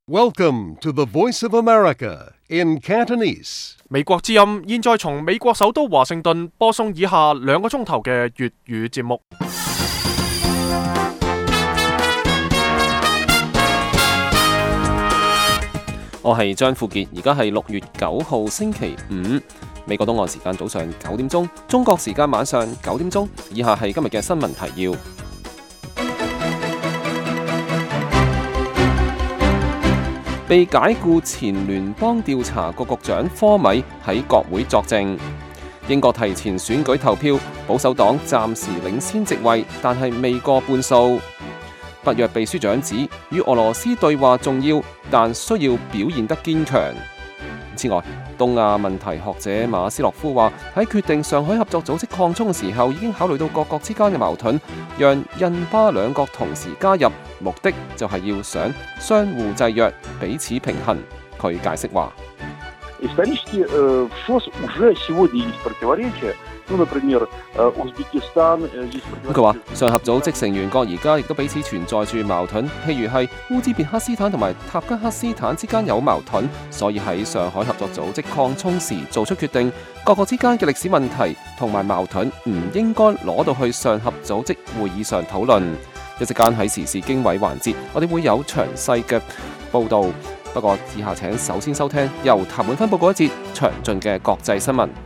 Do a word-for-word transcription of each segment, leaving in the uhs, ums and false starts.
Welcome to the Voice of America in Cantonese. 美國之音現在從美國首都華盛頓播送以下兩個鐘頭嘅粵語節目。 我係張富傑，而家係六月九號星期五，美國東岸時間早上九點鐘，中國時間晚上九點鐘。以下係今日嘅新聞提要。被解僱前聯邦調查局局長科米喺國會作證。英國提前選舉投票，保守黨暫時領先席位，但係未過半數。北約秘書長指，與俄羅斯對話重要，但需要表現得堅強。此外，東亞問題學者馬斯洛夫話，喺決定上海合作組織擴充嘅時候，已經考慮到各國之間嘅矛盾，讓印巴兩國同時加入，目的就係要想相互制約，彼此平衡。佢解釋話。佢話上合組織成員國而家亦都彼此存在住矛盾，譬如係烏茲別克斯坦同埋塔吉克斯坦之間有矛盾，所以喺上海合作組織擴充時做出決定，各國之間嘅歷史問題同埋矛盾唔應該攞到去上合組織會議上討論。一陣間喺時事經緯環節，我哋會有詳細嘅報導。不過以下請首先收聽由譚滿芬報告一節詳盡嘅國際新聞。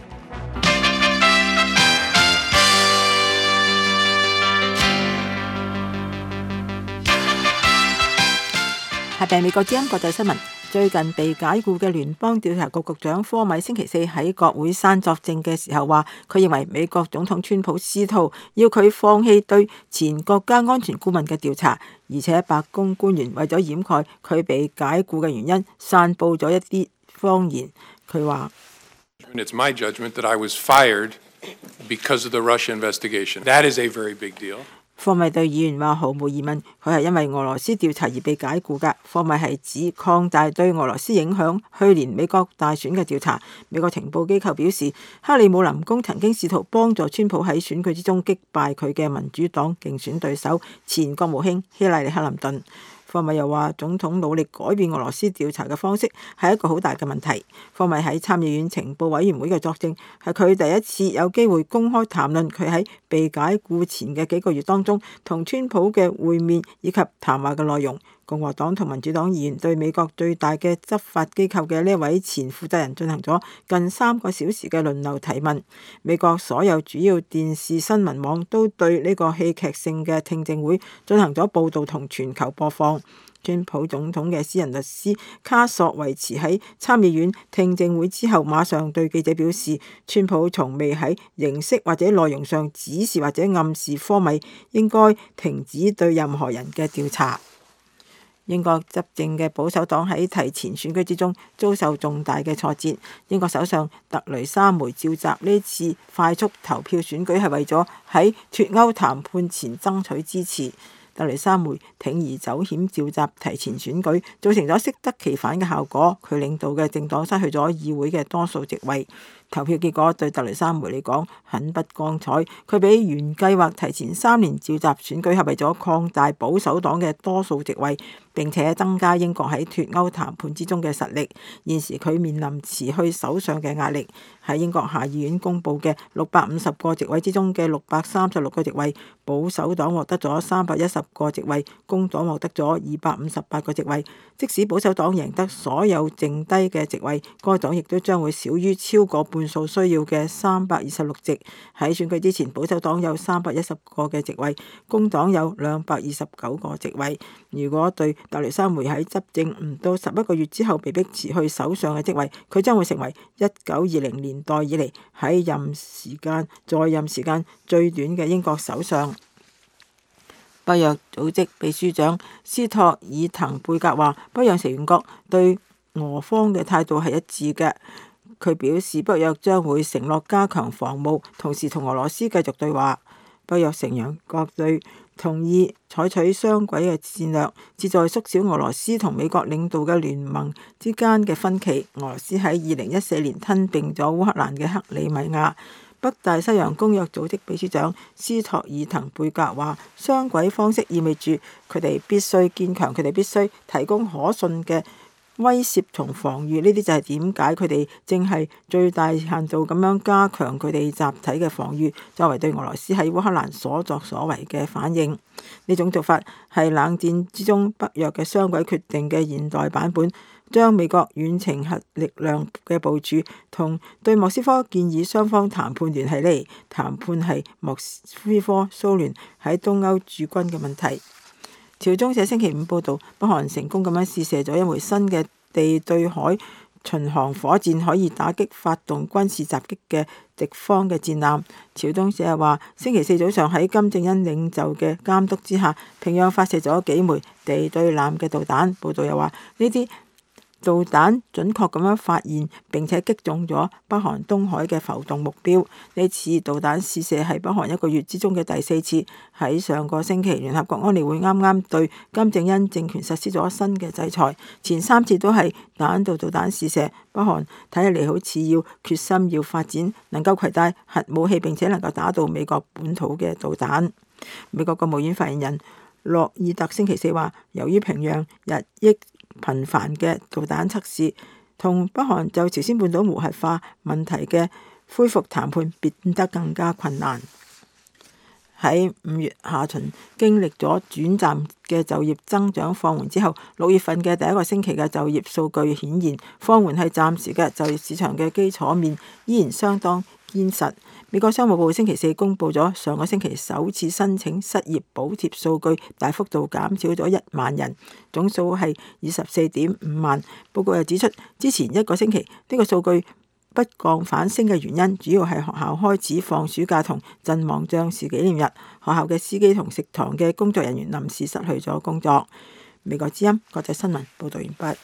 下邊美國之音國際新聞。最近被解僱嘅聯邦調查局局長科米星期四喺國會山作證嘅時候話，佢認為美國總統川普試圖要佢放棄對前國家安全顧問嘅調查，而且白宮官員為咗掩蓋佢被解僱嘅原因，散佈咗一啲謊言。佢話 It's my judgment that I was fired because of the Russia investigation. That is a very big deal. 科米對議員話毫無疑問，佢係因為俄羅斯調查而被解僱㗎。科米係指擴大對俄羅斯影響去年美國大選嘅調查。美國情報機構表示，克里姆林宮曾經試圖幫助川普喺選舉之中擊敗佢嘅民主黨競選對手前國務卿希拉里克林頓。科米又話，總統努力改變俄羅斯調查嘅方式係一個好大嘅問題。科米喺參議院情報委員會嘅作證係佢第一次有機會公開談論佢喺被解僱前嘅幾個月當中同川普嘅會面以及談話嘅內容。共和黨同民主黨議員對美國最大嘅執法機構嘅呢位前負責人進行咗近三個小時嘅輪流提問。美國所有主要電視新聞網都對呢個戲劇性嘅聽證會進行咗報導同全球播放。川普總統嘅私人律師卡索維茨喺參議院聽證會之後馬上對記者表示，川普從未喺形式或者內容上指示或者暗示科米應該停止對任何人嘅調查。英國執政嘅保守黨喺提前選舉之中遭受重大嘅挫折。英國首相特雷莎梅召集呢次快速投票選舉係為咗喺脫歐談判前爭取支持。特雷莎梅鋌而走險召集提前選舉，造成咗適得其反嘅效果。佢領導嘅政黨失去咗議會嘅多數席位。投票結果對特雷莎梅嚟講很不光彩，佢比原計劃提前三年召集選舉係為咗擴大保守黨嘅多數席位，並且增加英國喺脫歐談判之中嘅實力。現時佢面臨辭去首相嘅壓力。喺英國下議院公佈嘅六百五十個席位之中嘅六百三十六個席位，保守黨獲得咗三百一十個席位，工黨獲得咗二百五十八個席位。即使保守黨贏得所有剩低嘅席位，該黨亦都將會少於超過半數需要嘅三百二十六席。喺選舉之前，保守黨有三百一十個嘅席位，工黨有兩百二十九個席位。如果對特雷莎梅喺執政唔到十一個月之後被迫辭去首相嘅職位，佢將會成為一九二零年代以嚟喺任時間在任時間最短嘅英國首相。北約組織秘書長斯托爾滕貝格話，北約成員國對俄方嘅態度係一致嘅。佢表示，北約將會承諾加強防務，同時同俄羅斯繼續對話。北約成員國對同意採取雙軌嘅戰略，旨在縮小俄羅斯同美國領導嘅聯盟之間嘅分歧。俄羅斯喺二零一四年吞併咗烏克蘭嘅克里米亞。 北大西洋公約組織秘書長斯托爾滕貝格話：雙軌方式意味住佢哋必須堅強，佢哋必須提供可信嘅威懾同防禦。呢啲就係點解佢哋正係最大限度咁樣加強佢哋集體嘅防禦，作為對俄羅斯喺烏克蘭所作所為嘅反應。呢種做法係冷戰之中北約嘅雙軌決定嘅現代版本，將美國遠程核力量嘅部署同對莫斯科建議雙方談判聯繫嚟。談判係莫斯科蘇聯喺東歐駐軍嘅問題。朝中社星期五報導，北韓成功咁樣試射咗一枚新嘅地對海巡航火箭，可以打擊發動軍事襲擊嘅敵方嘅戰艦。朝中社話，星期四早上喺金正恩領袖嘅監督之下，平壤發射咗幾枚地對艦嘅導彈。報導又話，呢啲導彈準確咁樣發現並且擊中咗北韓東海嘅浮動目標。呢次導彈試射係北韓一個月之中嘅第四次。喺上個星期，聯合國安理會啱啱對金正恩政權實施咗新嘅制裁，前三次都係彈道導彈試射。北韓睇起嚟好似要決心要發展能夠攜帶核武器並且能夠打到美國本土嘅導彈。美國國務院發言人洛爾特星期四話，由於平壤日益頻繁嘅導彈測試，同北韓就朝鮮半島無核化問題嘅恢復談判變得更加困難。喺五月下旬經歷咗短暫嘅就業增長放緩之後，六月份嘅第一個星期嘅就業數據顯現，放緩係暫時嘅，就業市場嘅基礎面依然相當堅實。美國商務部星期四公布咗上個星期首次申請失業補貼數據，大幅度減少咗一萬人，總數係二十四點五萬。報告又指出，之前一個星期呢個數據不降反升嘅原因，主要係學校開始放暑假同陣亡將士紀念日，學校嘅司機同食堂嘅工作人員臨時失去咗工作。美國之音國際新聞報道完畢。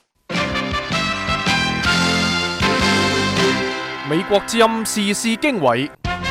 美國之音時事經緯，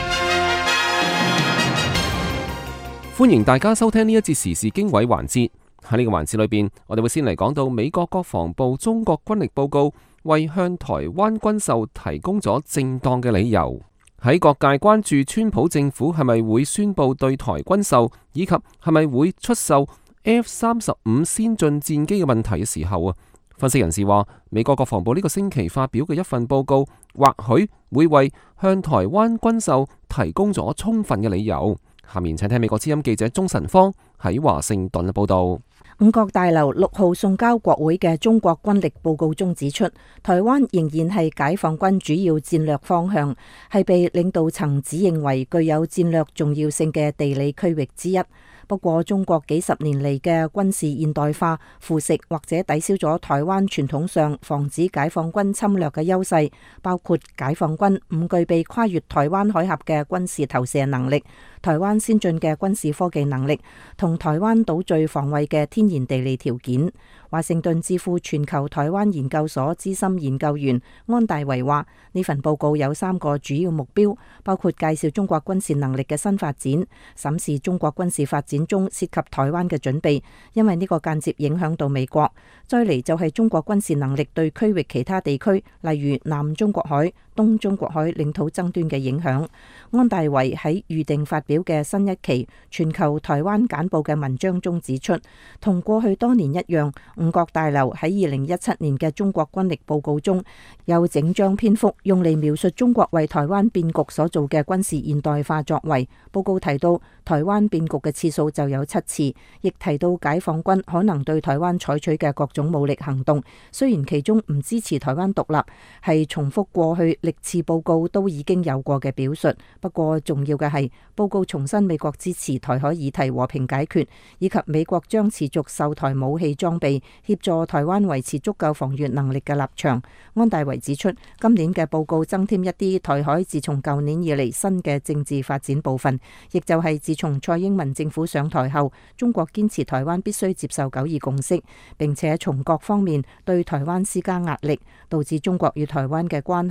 歡迎大家收聽呢一節時事經緯環節。喺呢個環節裏邊，我哋會先嚟講到美國國防部中國軍力報告為向台灣軍售提供咗正當嘅理由。喺各界關注川普政府係咪會宣布對台軍售，以及係咪會出售 F 三十五先進戰機嘅問題嘅時候啊，分析人士話，美國國防部呢個星期發表嘅一份報告，或許會為向台灣軍售提供咗充分嘅理由。下面請聽美國之音記者鍾晨芳喺華盛頓嘅報道。 五角大樓六號送交國會嘅中國軍力報告中指出，台灣仍然係解放軍主要戰略方向，係被領導層指認為具有戰略重要性嘅地理區域之一。不過，中國幾十年嚟嘅軍事現代化腐蝕或者抵消咗台灣傳統上防止解放軍侵略嘅優勢，包括解放軍唔具備跨越台灣海峽嘅軍事投射能力、台灣先進嘅軍事科技能力同台灣島嶼防衛嘅天然地理條件。華盛頓智庫全球台灣研究所資深研究員安大維話：呢份報告有三個主要目標，包括介紹中國軍事能力嘅新發展，審視中國軍事發展中涉及台灣嘅準備，因為呢個間接影響到美國。再嚟就係中國軍事能力對區域其他地區，例如南中國海、東中國海領土爭端嘅影響。安大維喺預定發表嘅新一期全球台灣簡報嘅文章中指出，同過去多年一樣，五角大樓喺二零一七年嘅中國軍力報告中有整章篇幅用嚟描述中國為台灣變局所做嘅軍事現代化作為。報告提到台灣變局嘅次數就有七次，亦提到解放軍可能對台灣採取嘅各種武力行動，雖然其中唔支持台灣獨立係重複過去歷次報告都已經有過嘅表述。不過重要嘅係報告重申美國支持台海議題和平解決，以及美國將持續售台武器裝備協助台灣維持足夠防禦能力嘅立場。安大維指出，今年嘅報告增添一啲台海自從舊年以嚟新嘅政治發展部分，亦就係自從蔡英文政府上台後，中國堅持台灣必須接受九二共識，並且從各方面對台灣施加壓力，導致中國與台灣嘅關係漸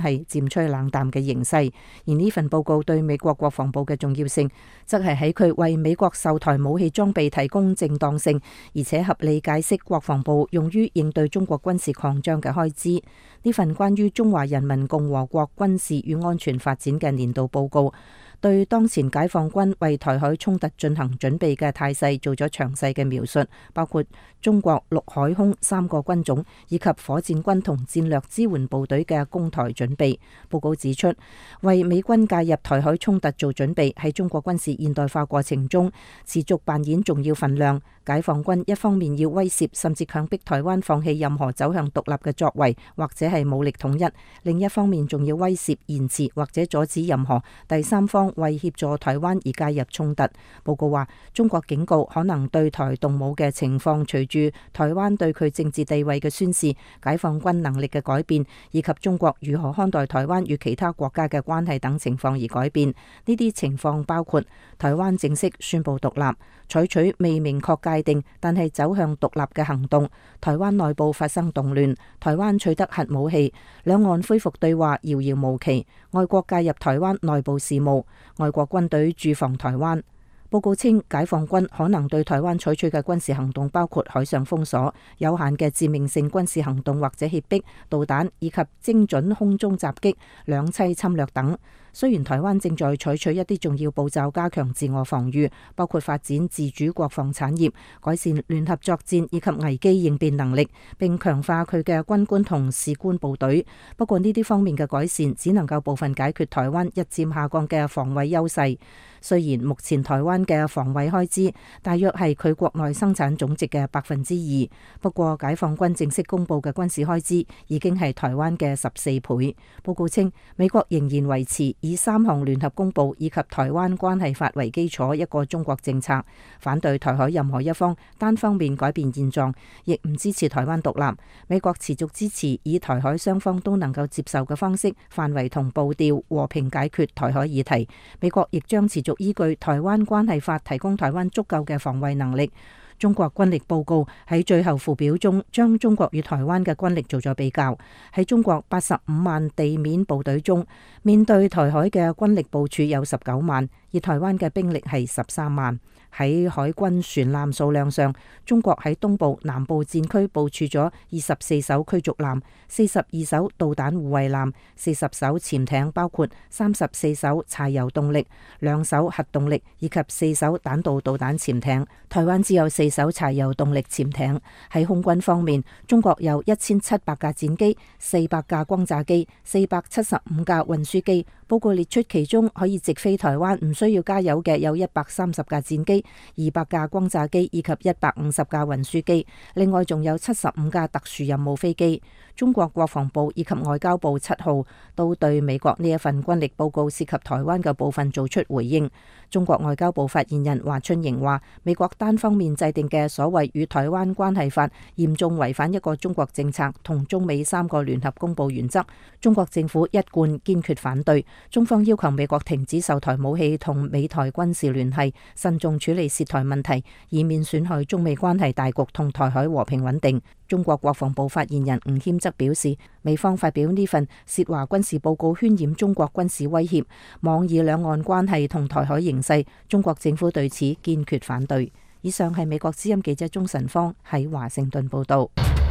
漸趨冷淡嘅形勢。而呢份報告對美國國防部嘅重要性，則係喺佢為美國售台武器裝備提供正當性，而且合理解釋國防部用於應對中國軍事擴張嘅開支。呢份關於中華人民共和國軍事與安全發展嘅年度報告，對當前解放軍為台海衝突進行準備嘅態勢做咗詳細嘅描述，包括中國陸海空三個軍種以及火箭軍同戰略支援部隊嘅攻台準備。報告指出，為美軍介入台海衝突做準備，喺中國軍事現代化過程中持續扮演重要分量。解放軍一方面要威懾甚至強迫台灣放棄任何走向獨立嘅作為，或者係武力統一；另一方面仲要威懾延遲或者阻止任何第三方為協助台灣而介入衝突。報告話，中國警告可能對台動武嘅情況，隨住台灣對佢政治地位嘅宣示、解放軍能力嘅改變，以及中國如何看待台灣與其他國家嘅關係等情況而改變。呢啲情況包括台灣正式宣布獨立，採取未明確界定但係走向獨立嘅行動，台灣內部發生動亂，台灣取得核武器，兩岸恢復對話遙遙無期，外國介入台灣內部事務，外國軍隊駐防台灣。報告稱，解放軍可能對台灣採取嘅軍事行動包括海上封鎖、有限嘅致命性軍事行動或者脅迫、導彈以及精準空中襲擊、兩棲侵略等。雖然台灣正在採取一啲重要步驟加強自我防禦，包括發展自主國防產業、改善聯合作戰以及危機應變能力，並強化佢嘅軍官同士官部隊。不過呢啲方面嘅改善只能夠部分解決台灣日漸下降嘅防衛優勢。雖然目前台灣嘅防衛開支大約係佢國內生產總值嘅百分之二，不過解放軍正式公布嘅軍事開支已經係台灣嘅十四倍。報告稱，美國仍然維持以三項聯合公報以及台灣關係法為基礎一個中國政策，反對台海任何一方單方面改變現狀，亦唔支持台灣獨立。美國持續支持以台海雙方都能夠接受嘅方式、範圍同步調和平解決台海議題。美國亦將持續依據台灣關係法提供台灣足夠嘅防衛能力。中國軍力報告喺最後附表中將中國與台灣嘅軍力做咗比較。喺中國八十五萬地面部隊中，面對台海嘅軍力部署有十九萬，而台灣嘅兵力係十三萬。喺海軍船艦數量上，中國喺東部、南部戰區部署咗二十四艘驅逐艦、四十二艘導彈護衛艦、四十艘潛艇，包括三十四艘柴油動力、兩艘核動力以及四艘彈道導彈潛艇。台灣只有四艘柴油動力潛艇。喺空軍方面，中國有一千七百架戰機、四百架轟炸機、四百七十五架運輸機。報告列出其中可以直飛台灣唔需要加油嘅有一百三十架戰機、二百架轟炸機以及一百五十架運輸機，另外仲有七十五架特殊任務飛機。中國國防部以及外交部七號都對美國呢一份軍力報告涉及台灣嘅部分做出回應。中國外交部發言人華春瑩話，美國單方面制定嘅所謂與台灣關係法嚴重違反一個中國政策同中美三個聯合公報原則，中國政府一貫堅決反對。中方要求美國停止售台武器同美台軍事聯繫，慎重處理涉台問題，以免損害中美關係大局同台海和平穩定。中國國防部發言人吳謙則表示，美方發表呢份涉華軍事報告，渲染中國軍事威脅，妄議兩岸關係同台海形勢，中國政府對此堅決反對。以上係美國之音記者鍾晨芳喺華盛頓報道。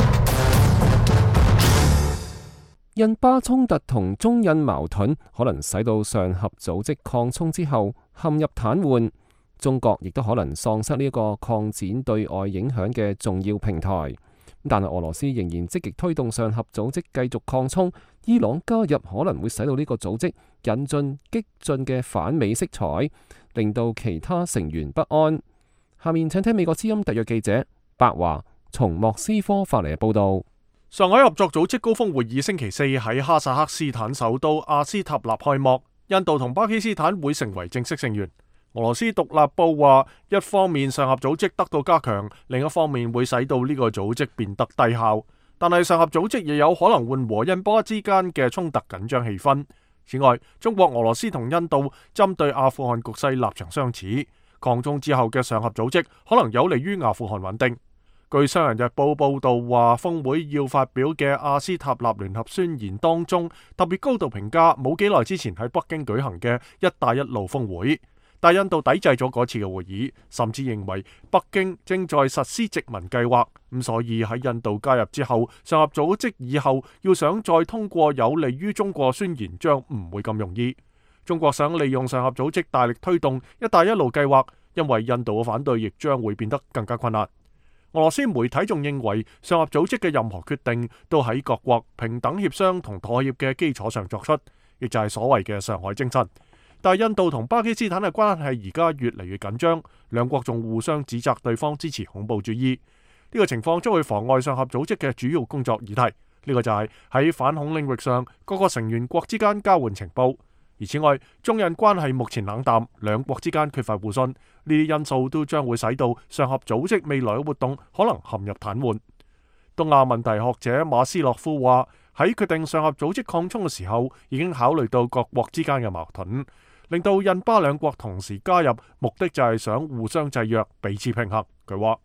印巴衝突同中印矛盾可能使到上合組織擴充之後陷入癱瘓，中國亦都可能喪失呢一個擴展對外影響嘅重要平台。但係俄羅斯仍然積極推動上合組織繼續擴充，伊朗加入可能會使到呢個組織引進激進嘅反美色彩，令到其他成員不安。下面請聽美國之音特約記者白華從莫斯科發嚟嘅報道。 上海合作組織高峰會議星期四喺哈薩克斯坦首都阿斯塔納開幕，印度同巴基斯坦會成為正式成員。俄羅斯獨立報話，一方面上合組織得到加強，另一方面會使到呢個組織變得低效。但係上合組織亦有可能緩和印巴之間嘅衝突緊張氣氛。此外，中國、俄羅斯同印度針對阿富汗局勢立場相似，擴充之後嘅上合組織可能有利於阿富汗穩定。 據商人日報報道話，峰會要發表嘅阿斯塔納聯合宣言當中，特別高度評價冇幾耐之前喺北京舉行嘅一帶一路峰會，但印度抵制咗嗰次嘅會議，甚至認為北京正在實施殖民計劃，咁所以喺印度加入之後，上合組織以後要想再通過有利於中國宣言，將唔會咁容易。中國想利用上合組織大力推動一帶一路計劃，因為印度嘅反對亦將會變得更加困難。俄羅斯媒體仲認為，上合組織嘅任何決定都喺各國平等協商同妥協嘅基礎上作出，亦就係所謂嘅上海精神。但係印度同巴基斯坦嘅關係而家越嚟越緊張，兩國仲互相指責對方支持恐怖主義。呢個情況將會妨礙上合組織嘅主要工作議題。呢個就係喺反恐領域上各個成員國之間交換情報。而此外，中印關係目前冷淡，兩國之間缺乏互信，呢啲因素都將會使到上合組織未來嘅活動可能陷入癱瘓。東亞問題學者馬斯洛夫話：喺決定上合組織擴充嘅時候，已經考慮到各國之間嘅矛盾，令到印巴兩國同時加入，目的就係想互相制約，彼此平衡。佢話：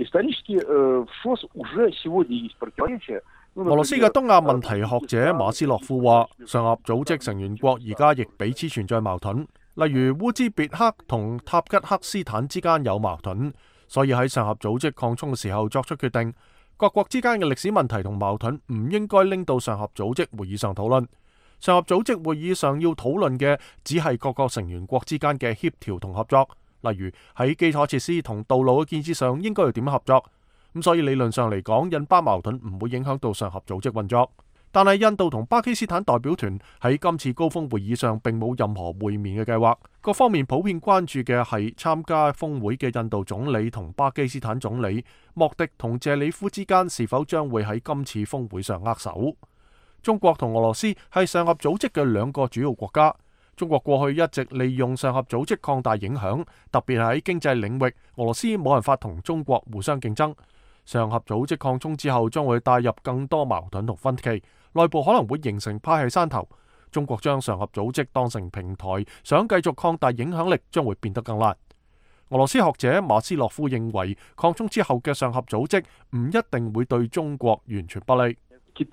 俄羅斯嘅東亞問題學者馬斯洛夫話，上合組織成員國而家亦彼此存在矛盾，例如烏茲別克同塔吉克斯坦之間有矛盾，所以喺上合組織擴充嘅時候作出決定，各國之間嘅歷史問題同矛盾唔應該拎到上合組織會議上討論。上合組織會議上要討論嘅只係各個成員國之間嘅協調同合作，例如喺基礎設施同道路嘅建設上應該要點合作。咁所以理論上嚟講，印巴矛盾唔會影響到上合組織運作。但係印度同巴基斯坦代表團喺今次高峰會議上並冇任何會面嘅計劃。各方面普遍關注嘅係參加峰會嘅印度總理同巴基斯坦總理莫迪同謝里夫之間是否將會喺今次峰會上握手。中國同俄羅斯係上合組織嘅兩個主要國家。中國過去一直利用上合組織擴大影響，特別係喺經濟領域，俄羅斯冇辦法同中國互相競爭。上合組織擴充之後，將會帶入更多矛盾同分歧，內部可能會形成派系山頭。中國將上合組織當成平台，想繼續擴大影響力，將會變得更難。俄羅斯學者馬斯洛夫認為，擴充之後嘅上合組織唔一定會對中國完全不利。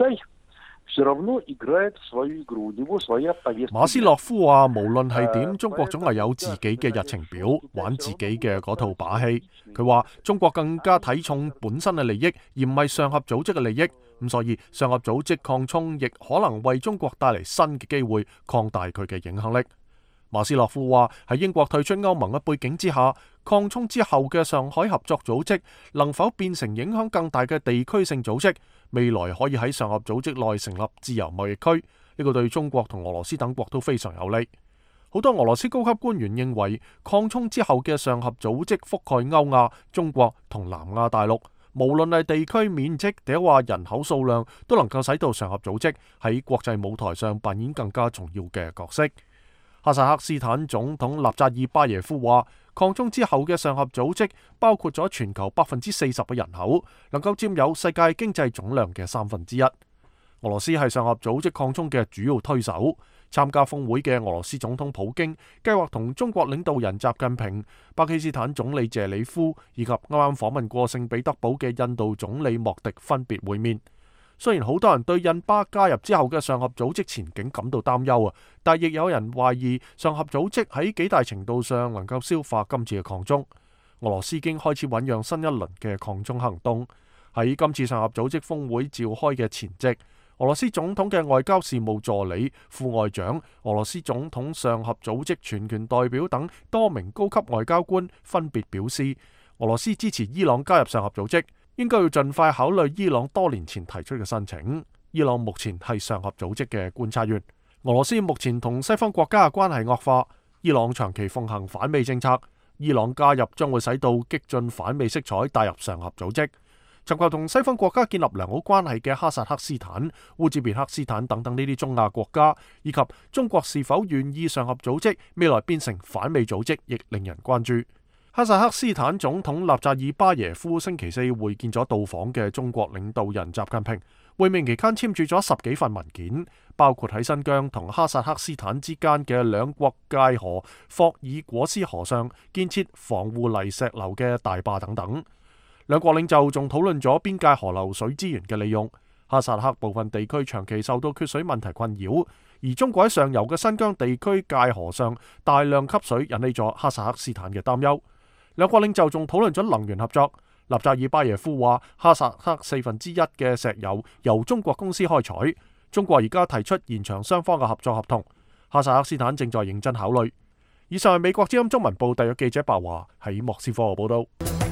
馬斯洛夫話：無論係點，中國總係有自己嘅日程表，玩自己嘅嗰套把戲。佢話中國更加睇重本身嘅利益，而唔係上合組織嘅利益。咁所以上合組織擴充亦可能為中國帶嚟新嘅機會，擴大佢嘅影響力。馬斯洛夫話：喺英國退出歐盟嘅背景之下，擴充之後嘅上海合作組織能否變成影響更大嘅地區性組織？未來可以喺上合組織內成立自由貿易區，呢個對中國同俄羅斯等國都非常有利。好多俄羅斯高級官員認為，擴充之後嘅上合組織覆蓋歐亞、中國同南亞大陸，無論係地區面積定話人口數量，都能夠使到上合組織喺國際舞台上扮演更加重要嘅角色。哈薩克斯坦總統納扎爾巴耶夫話：擴充之後嘅上合組織包括咗全球百分之四十嘅人口，能夠佔有世界經濟總量嘅三分之一。俄羅斯係上合組織擴充嘅主要推手。參加峰會嘅俄羅斯總統普京計劃同中國領導人習近平、巴基斯坦總理謝里夫以及啱啱訪問過聖彼得堡嘅印度總理莫迪分別會面。雖然好多人對印巴加入之後嘅上合組織前景感到擔憂啊，但亦有人懷疑上合組織喺幾大程度上能夠消化今次嘅擴充。俄羅斯已經開始醞釀新一輪嘅擴充行動。喺今次上合組織峰會召開嘅前夕，俄羅斯總統嘅外交事務助理、副外長、俄羅斯總統上合組織全權代表等多名高級外交官分別表示，俄羅斯支持伊朗加入上合組織，應該要盡快考慮伊朗多年前提出嘅申請。伊朗目前係上合組織嘅觀察員。俄羅斯目前同西方國家嘅關係惡化，伊朗長期奉行反美政策，伊朗加入將會使到激進反美色彩帶入上合組織。尋求同西方國家建立良好關係嘅哈薩克斯坦、烏茲別克斯坦等等呢啲中亞國家，以及中國是否願意上合組織未來變成反美組織，亦令人關注。哈薩克斯坦總統納扎爾巴耶夫星期四會見咗到訪嘅中國領導人習近平，會面期間簽署咗十幾份文件，包括喺新疆同哈薩克斯坦之間嘅兩國界河霍爾果斯河上建設防護泥石流嘅大壩等等。 兩國領袖仲討論咗邊界河流水資源嘅利用。哈薩克部分地區長期受到缺水問題困擾，而中國喺上游嘅新疆地區界河上大量吸水，引起咗哈薩克斯坦嘅擔憂。兩國領袖仲討論咗能源合作。納扎爾巴耶夫話，哈薩克四分之一嘅石油由中國公司開採，中國而家提出延長雙方嘅合作合同，哈薩克斯坦正在認真考慮。以上係美國之音中文部特約記者白華喺莫斯科報道。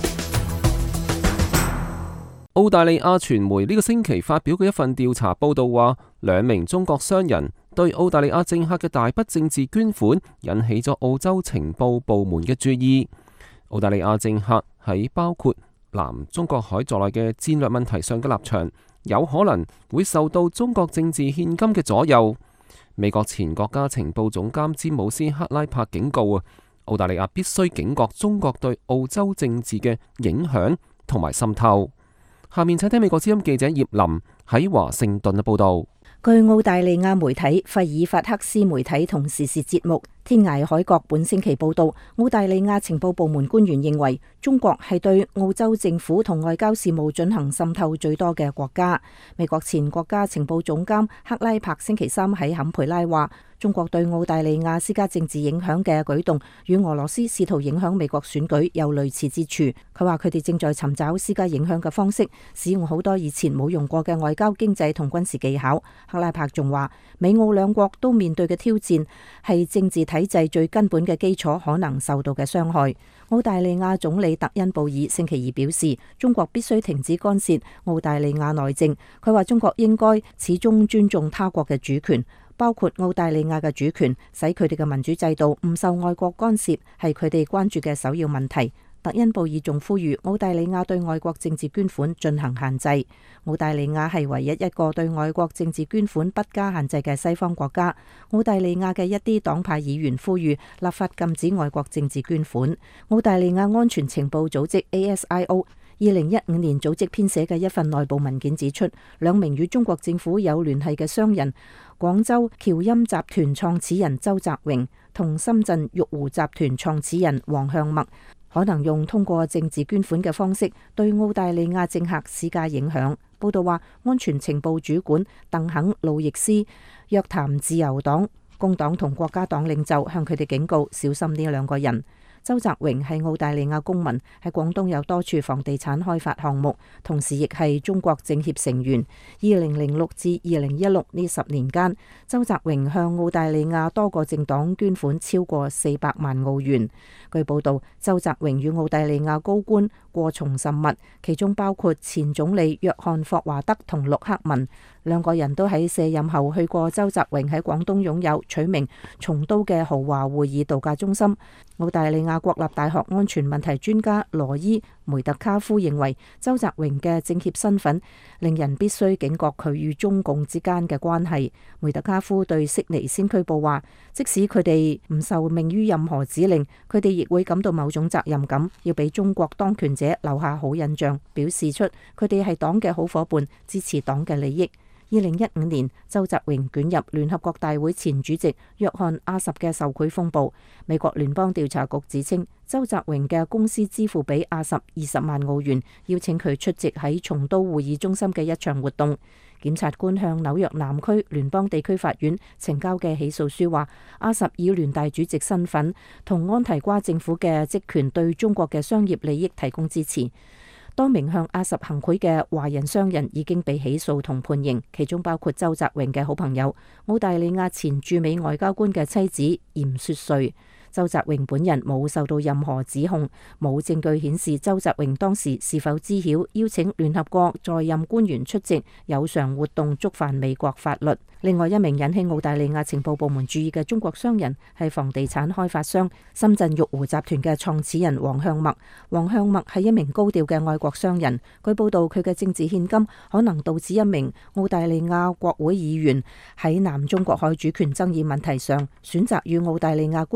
澳大利亞傳媒呢個星期發表嘅一份調查報道話，兩名中國商人對澳大利亞政客嘅大筆政治捐款引起咗澳洲情報部門嘅注意。澳大利亞政客喺包括南中國海在內嘅戰略問題上嘅立場，有可能會受到中國政治獻金嘅左右。美國前國家情報總監詹姆斯克拉柏警告啊，澳大利亞必須警覺中國對澳洲政治嘅影響同埋滲透。下面請聽美國之音記者葉林喺華盛頓嘅報道。 據澳大利亞媒體費爾法克斯媒體同時事節目天涯海角本星期報道，澳大利亞情報部門官員認為中國係對澳洲政府同外交事務進行滲透最多嘅國家。美國前國家情報總監克拉柏星期三喺坎培拉話，中國對澳大利亞施加政治影響嘅舉動與俄羅斯試圖影響美國選舉有類似之處。佢話佢哋正在尋找施加影響嘅方式，使用好多以前冇用過嘅外交、經濟同軍事技巧。克拉柏仲話，美澳兩國都面對嘅挑戰係政治體制最根本嘅基礎可能受到嘅傷害。澳大利亞總理特恩布爾星期二表示，中國必須停止干涉澳大利亞內政。佢話中國應該始終尊重他國嘅主權，包括澳大利亞嘅主權，使佢哋嘅民主制度唔受外國干涉，係佢哋關注嘅首要問題。特恩布爾仲呼籲澳大利亞對外國政治捐款進行限制。澳大利亞係唯一一個對外國政治捐款不加限制嘅西方國家。澳大利亞嘅一啲黨派議員呼籲立法禁止外國政治捐款。澳大利亞安全情報組織 A S I O 二零一五年組織編寫嘅一份內部文件指出，兩名與中國政府有聯繫嘅商人，廣州僑鑫集團創始人周澤榮同深圳玉湖集團創始人黃向墨，可能用通過政治捐款嘅方式對澳大利亞政客施加影響。報道話，安全情報主管鄧肯路易斯約談自由黨、工黨同國家黨領袖，向佢哋警告小心呢兩個人。周澤榮係澳大利亞公民，喺廣東有多處房地產開發項目，同時亦係中國政協成員。二零零六至二零一六呢十年間，周澤榮向澳大利亞多個政黨捐款超過四百萬澳元。據報道，周澤榮與澳大利亞高官過從甚密，其中包括前總理約翰霍華德同陸克文。兩個人都喺卸任後去過周澤榮喺廣東擁有取名松都嘅豪華會議度假中心。澳大利亞國立大學安全問題專家羅伊梅特卡夫認為，周澤榮嘅政協身份令人必須警覺佢與中共之間嘅關係。梅特卡夫對悉尼先驅報話，即使佢哋唔受命於任何指令，佢哋亦會感到某種責任感，要俾中國當權者留下好印象，表示出佢哋係黨嘅好夥伴，支持黨嘅利益。二零一五年，周澤榮捲入聯合國大會前主席約翰阿什嘅受賄風暴。美國聯邦調查局指稱，周澤榮嘅公司支付俾阿什二十萬澳元，邀請佢出席喺松都會議中心嘅一場活動。檢察官向紐約南區聯邦地區法院呈交嘅起訴書話，阿什以聯大主席身份同安提瓜政府嘅職權對中國嘅商業利益提供支持。多名向阿什行賄嘅華人商人已經被起訴同判刑，其中包括周澤榮嘅好朋友澳大利亞前駐美外交官嘅妻子嚴雪瑞。周澤榮本人冇受到任何指控，冇證據顯示周澤榮當時是否知曉邀請聯合國在任官員出席有償活動觸犯美國法律。另外一名引起澳大利亞情報部門注意嘅中國商人係房地產開發商深圳玉湖集團嘅創始人黃向墨。黃向墨係一名高調嘅愛國商人，據報道佢嘅政治獻金可能導致一名澳大利亞國會議員喺南中國海主權爭議問題上選擇與澳大利亞官方立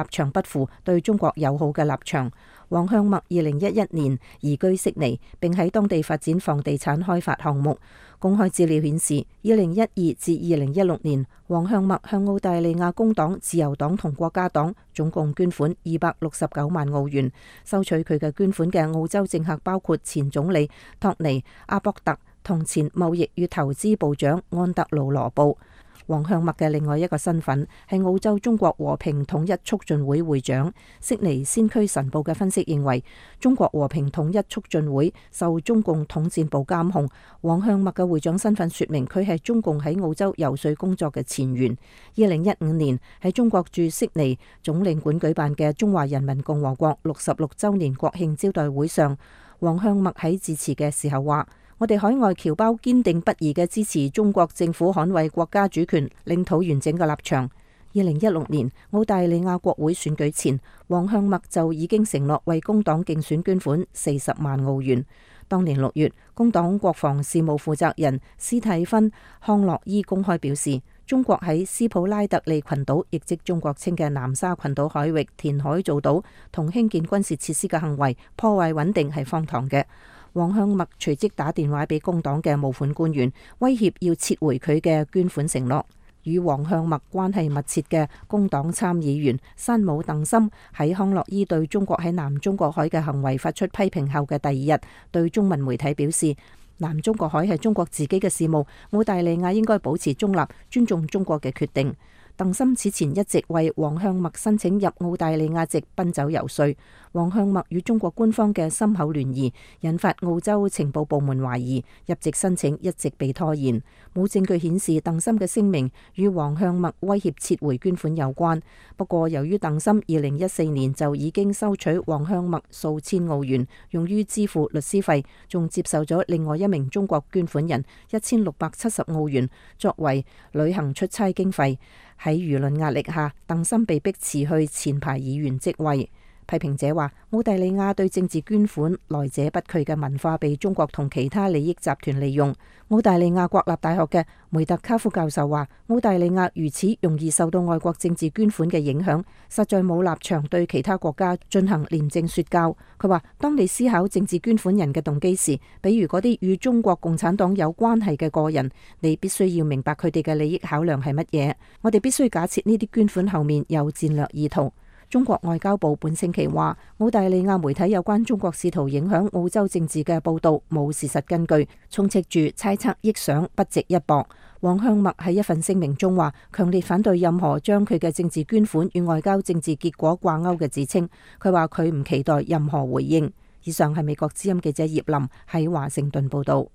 場不符，對中國友好嘅立場。王向默二零一一年移居悉尼，並喺當地發展房地產開發項目。公開資料顯示，二零一二至二零一六年，王向默向澳大利亞工黨、自由黨同國家黨總共捐款二百六十九萬澳元。收取佢嘅捐款嘅澳洲政客包括前總理托尼·阿博特同前貿易與投資部長安德魯·羅布。王向默嘅另外一個身份係澳洲中國和平統一促進會會長。悉尼先驅晨報嘅分析認為，中國和平統一促進會受中共統戰部監控。王向默嘅會長身份說明佢係中共喺澳洲游說工作嘅前員。二零一五年喺中國駐悉尼總領館舉辦嘅中華人民共和國六十六週年國慶招待會上，王向默喺致辭嘅時候話：我哋海外僑胞堅定不移嘅支持中國政府捍衛國家主權、領土完整嘅立場。二零一六年澳大利亞國會選舉前，王向默就已經承諾為工黨競選捐款四十萬澳元。當年六月，工黨國防事務負責人斯蒂芬·康諾伊公開表示，中國喺斯普拉特利群島，亦即中國稱嘅南沙群島海域填海造島同興建軍事設施嘅行為，破壞穩定係荒唐嘅。王向默隨即打電話俾工黨嘅募款官員，威脅要撤回佢嘅捐款承諾。與王向默關係密切嘅工黨參議員山姆鄧森喺康諾伊對中國喺南中國海嘅行為發出批評後嘅第二日，對中文媒體表示，南中國海係中國自己嘅事務，澳大利亞應該保持中立，尊重中國嘅決定。鄧森此前一直為王向默申請入澳大利亞籍奔走遊說。王向默與中國官方嘅深厚聯誼，引發澳洲情報部門懷疑，入籍申請一直被拖延。冇證據顯示鄧森嘅聲明與王向默威脅撤回捐款有關。不過由於鄧森二零一四年就已經收取王向默數千澳元，用於支付律師費，仲接受咗另外一名中國捐款人一千六百七十澳元作為旅行出差經費。喺輿論壓力下，鄧森被迫辭去前排議員職位。批評者話，澳大利亞對政治捐款來者不拒嘅文化被中國同其他利益集團利用。澳大利亞國立大學嘅梅特卡夫教授話，澳大利亞如此容易受到外國政治捐款嘅影響，實在冇立場對其他國家進行廉政說教。佢話，當你思考政治捐款人嘅動機時，比如嗰啲與中國共產黨有關係嘅個人，你必須要明白佢哋嘅利益考量係乜嘢。我哋必須假設呢啲捐款後面有戰略意圖。中國外交部本星期話，澳大利亞媒體有關中國試圖影響澳洲政治嘅報道冇事實根據，充斥住猜測臆想，不值一駁。王向默喺一份聲明中話，強烈反對任何將佢嘅政治捐款與外交政治結果掛鈎嘅指稱。佢話佢唔期待任何回應。以上係美國之音記者葉林喺華盛頓報道。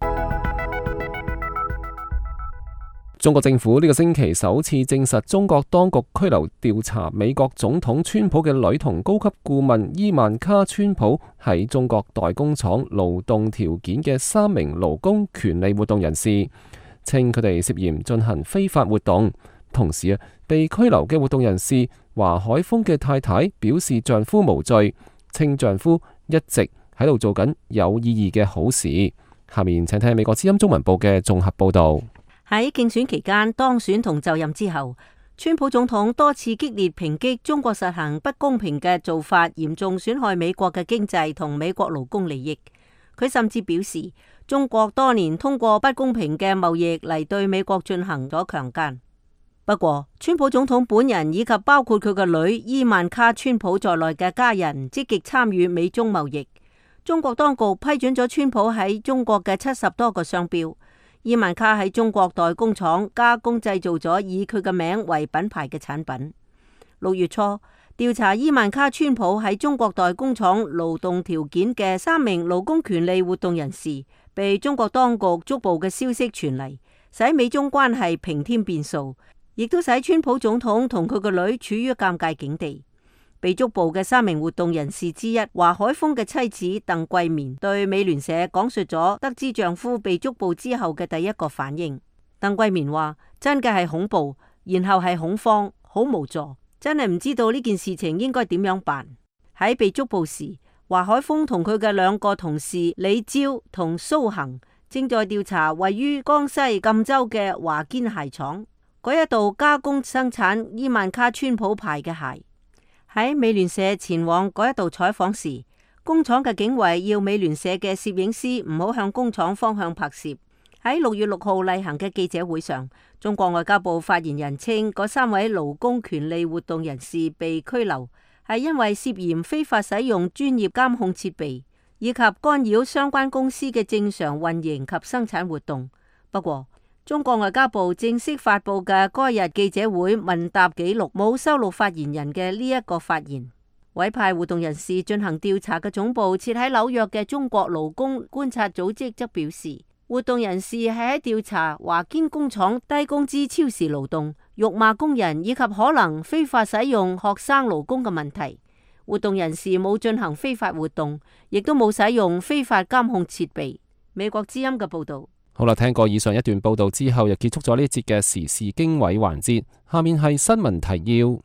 中國政府呢個星期首次證實，中國當局拘留調查美國總統川普嘅女童高級顧問伊萬卡川普喺中國代工廠勞動條件嘅三名勞工權利活動人士，稱佢哋涉嫌進行非法活動。同時啊，被拘留嘅活動人士華海峰嘅太太表示丈夫無罪，稱丈夫一直喺度做緊有意義嘅好事。下面請聽美國之音中文部嘅綜合報道。 喺競選期間當選同就任之後，川普總統多次激烈抨擊中國實行不公平嘅做法，嚴重損害美國嘅經濟同美國勞工利益。佢甚至表示，中國多年通過不公平嘅貿易嚟對美國進行咗強姦。不過，川普總統本人以及包括佢嘅女伊萬卡川普在內嘅家人積極參與美中貿易。中國當局批准咗川普喺中國嘅七十多個商標。伊萬卡喺中國代工廠加工製造咗以佢嘅名為品牌嘅產品。六月初，調查伊萬卡川普喺中國代工廠勞動條件嘅三名勞工權利活動人士，被中國當局捉捕嘅消息傳嚟，使美中關係平添變數，亦都使川普總統同佢個女處於尷尬境地。被捉捕嘅三名活動人士之一華海峰嘅妻子鄧桂棉對美聯社講述咗得知丈夫被捉捕之後嘅第一個反應。鄧桂棉話：真嘅係恐怖，然後係恐慌，好無助，真係唔知道呢件事情應該點樣辦。喺被捉捕時，華海峰同佢嘅兩個同事李招同蘇恒正在調查位於江西贛州嘅華堅鞋廠，嗰一度加工生產伊萬卡川普牌嘅鞋。 喺美聯社前往嗰一度採訪時，工廠嘅警衛要美聯社嘅攝影師唔好向工廠方向拍攝。喺六月六號例行嘅記者會上，中國外交部發言人稱，嗰三位勞工權利活動人士被拘留，係因為涉嫌非法使用專業監控設備，以及干擾相關公司嘅正常運營及生產活動。不過，中國外交部正式發布嘅該日記者會問答記錄冇收錄發言人嘅呢一個發言。委派活動人士進行調查嘅總部設喺紐約嘅中國勞工觀察組織則表示，活動人士係喺調查華堅工廠低工資超時勞動、辱罵工人以及可能非法使用學生勞工嘅問題。活動人士冇進行非法活動，亦都冇使用非法監控設備。美國之音嘅報道。 好啦，聽過以上一段報道之後，又結束咗呢一節嘅時事經緯環節。下面係新聞提要。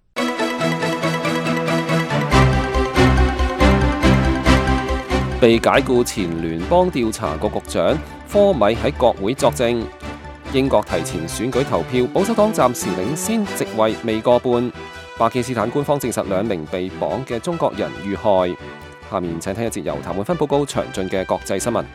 被解雇前聯邦調查局局長科米喺國會作證。英國提前選舉投票，保守黨暫時領先，席位未過半。巴基斯坦官方證實兩名被綁嘅中國人遇害。下面請聽一節由譚滿芬報告詳盡嘅國際新聞。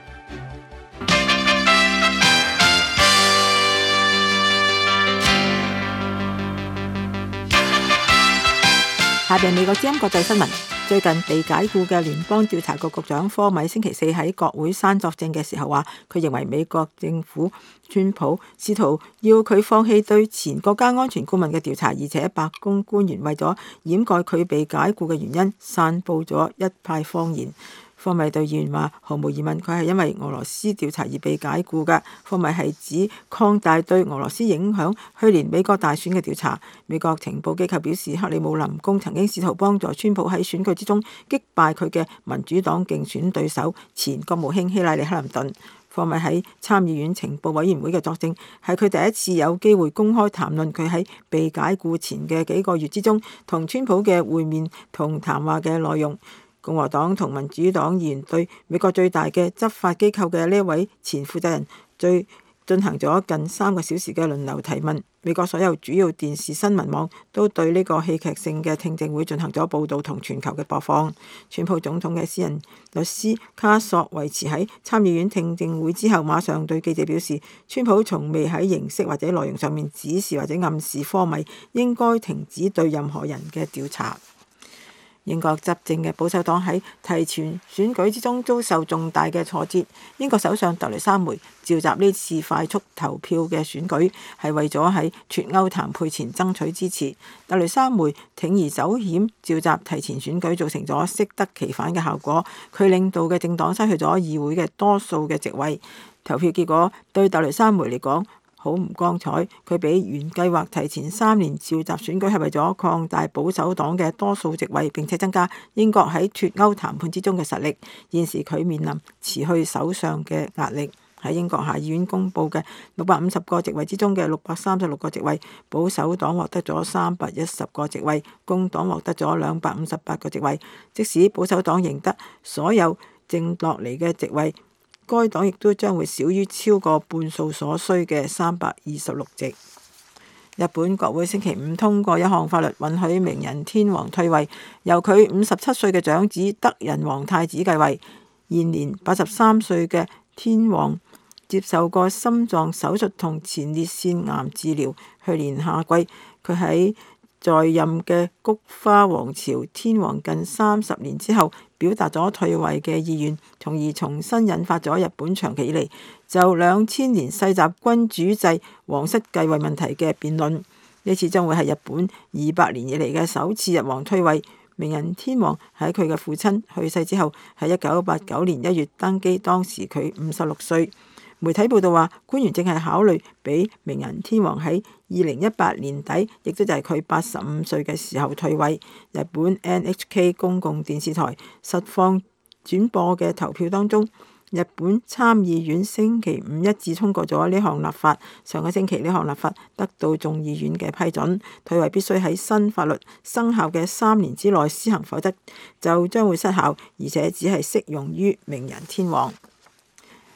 下邊美國之音國際新聞。最近被解雇嘅聯邦調查局局長科米星期四喺國會山作證嘅時候話，佢認為美國政府川普試圖要佢放棄對前國家安全顧問嘅調查，而且白宮官員為咗掩蓋佢被解雇嘅原因，散布咗一派謊言。科米對議員話，毫無疑問佢係因為俄羅斯調查而被解雇嘅。科米係指擴大對俄羅斯影響去年美國大選嘅調查。美國情報機構表示，克里姆林宮曾經試圖幫助川普喺選舉之中擊敗佢嘅民主黨競選對手前國務卿希拉里克林頓。科米喺參議院情報委員會嘅作證，係佢第一次有機會公開談論佢喺被解雇前嘅幾個月之中同川普嘅會面同談話嘅內容。共和黨同民主黨議員對美國最大嘅執法機構嘅呢一位前負責人，最進行咗近三個小時嘅輪流提問。美國所有主要電視新聞網都對呢個戲劇性嘅聽證會進行咗報導同全球嘅播放。川普總統嘅私人律師卡索維持喺參議院聽證會之後，馬上對記者表示，川普從未喺形式或者內容上面指示或者暗示科米應該停止對任何人嘅調查。英國執政嘅保守黨喺提前選舉之中遭受重大嘅挫折。英國首相特蕾莎梅召集呢次快速投票嘅選舉，係為咗喺脫歐談判前爭取支持。特蕾莎梅鋌而走險召集提前選舉，造成咗適得其反嘅效果。佢領導嘅政黨失去咗議會嘅多數嘅席位。投票結果對特蕾莎梅嚟講好唔光彩，佢比原計劃提前三年召集選舉係為咗擴大保守黨嘅多數席位，並且增加英國喺脫歐談判之中嘅實力。現時佢面臨辭去首相嘅壓力。喺英國下議院公佈嘅六百五十個席位之中嘅六百三十六個席位，保守黨獲得咗三百一十個席位，工黨獲得咗兩百五十八個席位。即使保守黨贏得所有剩落嚟嘅席位，該黨亦都將會少於超過半數所需嘅三百二十六席。日本國會星期五通過一項法律，允許明仁天皇退位，由佢五十七歲嘅長子德仁皇太子繼位。現年八十三歲嘅天皇接受過心臟手術同前列腺癌治療。去年夏季，佢喺在任嘅菊花王朝天皇近三十年之後，表達咗退位嘅意願，從而重新引發咗日本長期以嚟就兩千年世襲君主制皇室繼位問題嘅辯論。呢次將會係日本二百年以嚟嘅首次日皇退位。明仁天皇喺佢嘅父親去世之後，喺一九八九年一月登基，當時佢五十六歲。媒體報道話，官員正係考慮俾明仁天皇喺二零一八年底，亦都就係佢八十五歲嘅時候退位。日本 N H K 公共電視台實況轉播嘅投票當中，日本參議院星期五一致通過咗呢項立法。上個星期呢項立法得到眾議院嘅批准，退位必須喺新法律生效嘅三年之內施行，否則就將會失效，而且只係適用於明仁天皇。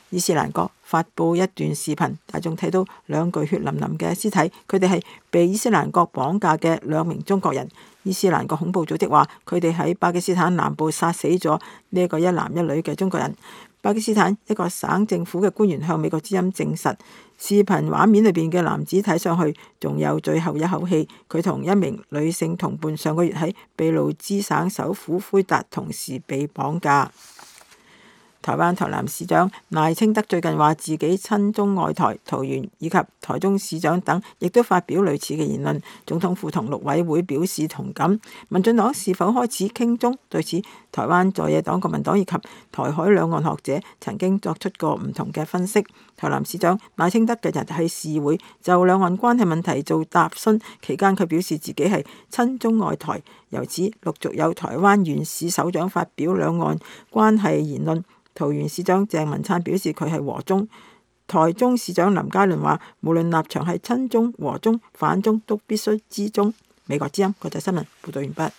伊斯蘭國發布一段視頻，大眾睇到兩具血淋淋嘅屍體，佢哋係被伊斯蘭國綁架嘅兩名中國人。伊斯蘭國恐怖組織話，佢哋喺巴基斯坦南部殺死咗呢一個一男一女嘅中國人。巴基斯坦一個省政府嘅官員向美國之音證實，視頻畫面裏邊嘅男子睇上去仲有最後一口氣。佢同一名女性同伴上個月喺俾路支省首府奎達同時被綁架。台灣台南市長賴清德最近話自己親中愛台，桃園以及台中市長等亦都發表類似嘅言論。總統府同陸委會表示同感。民進黨是否開始傾中？對此，台灣在野黨國民黨以及台海兩岸學者曾經作出過唔同嘅分析。台南市長賴清德近日喺市會就兩岸關係問題做答詢期間，佢表示自己係親中愛台。由此陸續有台灣縣市首長發表兩岸關係言論。桃園市長鄭文燦表示佢係和中，台中市長林佳麟話無論立場係親中、和中、反中，都必須知中。美國之音國際新聞報道完畢。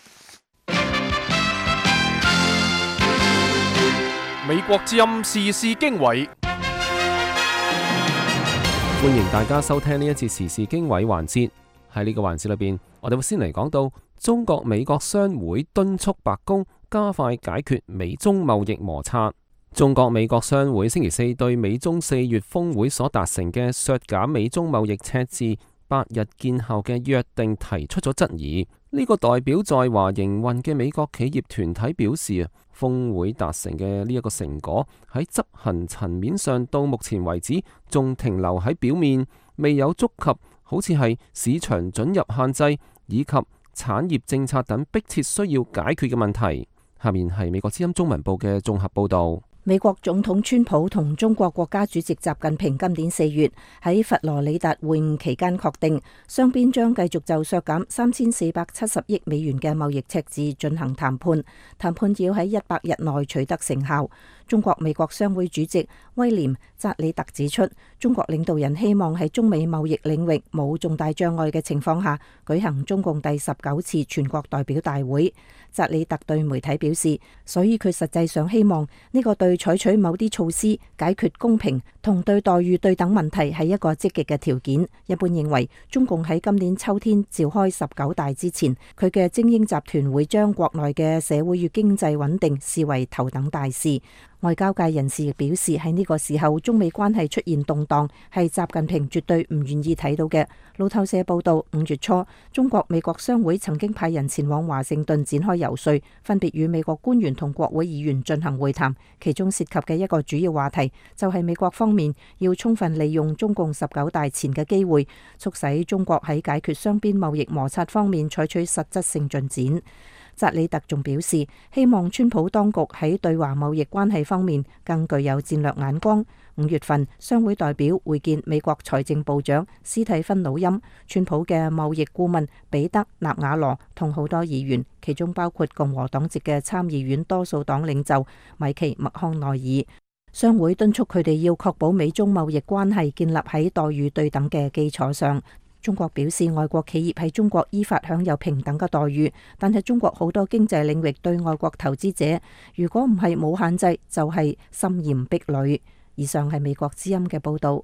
美國之音時事經緯， 歡迎大家收聽呢一節時事經緯環節。喺呢個環節裏邊，我哋會先嚟講到中國美國商會敦促白宮加快解決美中貿易摩擦。中國美國商會星期四對美中四月峰會所達成嘅削減美中貿易赤字百日見效嘅約定提出咗質疑。呢、這個代表在華營運嘅美國企業團體表示啊，峰會達成嘅呢一個成果喺執行層面上到目前為止仲停留喺表面，未有觸及好似係市場准入限制以及產業政策等迫切需要解決嘅問題。下面係美國之音中文部嘅綜合報道。 美國總統川普同中國國家主席習近平今年四月喺佛羅里達會晤期間確定，雙邊將繼續就削減三千四百七十億美元嘅貿易赤字進行談判，談判要喺一百日內取得成效。中國美國商會主席威廉扎里特指出，中國領導人希望喺中美貿易領域冇重大障礙嘅情況下舉行中共第十九次全國代表大會。扎里特對媒體表示，所以佢實際上希望呢個對採取某啲措施解決公平同對待遇對等問題係一個積極嘅條件。一般認為，中共喺今年秋天召開十九大之前，佢嘅精英集團會將國內嘅社會與經濟穩定視為頭等大事。外交界人士亦表示，喺呢個時候中美關係出現動盪，係習近平絕對唔願意睇到嘅。路透社報道，五月初，中國美國商會曾經派人前往華盛頓展開遊說，分別與美國官員同國會議員進行會談，其中涉及嘅一個主要話題就係美國方面要充分利用中共十九大前嘅機會，促使中國喺解決雙邊貿易摩擦方面採取實質性進展。扎里特仲表示，希望川普當局喺對華貿易關係方面更具有戰略眼光。五月份，商會代表會見美國財政部長斯蒂芬努欽、川普嘅貿易顧問彼得納瓦羅同好多議員，其中包括共和黨籍嘅參議院多數黨領袖米奇麥康奈爾。商會敦促佢哋要確保美中貿易關係建立喺待遇對等嘅基礎上。中國表示，外國企業喺中國依法享有平等嘅待遇，但係中國好多經濟領域對外國投資者，如果唔係冇限制，就係森嚴壁壘。以上係美國之音嘅報道。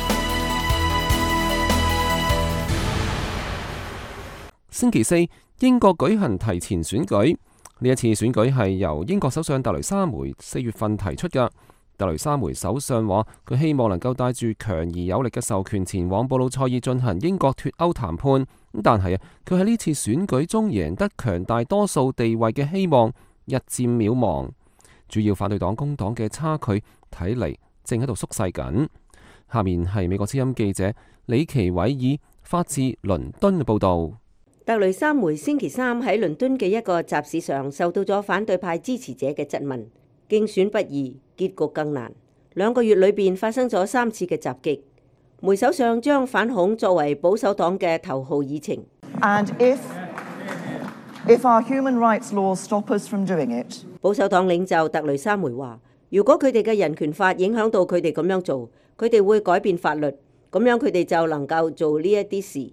星期四，英國舉行提前選舉，呢一次選舉係由英國首相特蕾莎梅四月份提出嘅。特蕾莎梅首相話，佢希望能夠帶住強而有力嘅授權前往布魯塞爾進行英國脫歐談判。但係啊，佢喺呢次選舉中贏得強大多數地位嘅希望日漸渺茫。主要反對黨工黨嘅差距睇嚟正喺度縮細緊。下面係美國之音記者李奇偉爾發自倫敦嘅報道。 特蕾莎梅星期三喺倫敦嘅一個集市上受到咗反對派支持者嘅質問。競選不易，結局更難。兩個月裏邊發生咗三次嘅襲擊。梅首相將反恐作為保守黨嘅頭號議程。 And if, if our human rights laws stop us from doing it, 保守黨領袖特蕾莎梅話，如果佢哋嘅人權法影響到佢哋咁樣做，佢哋會改變法律，咁樣佢哋就能夠做呢一啲事。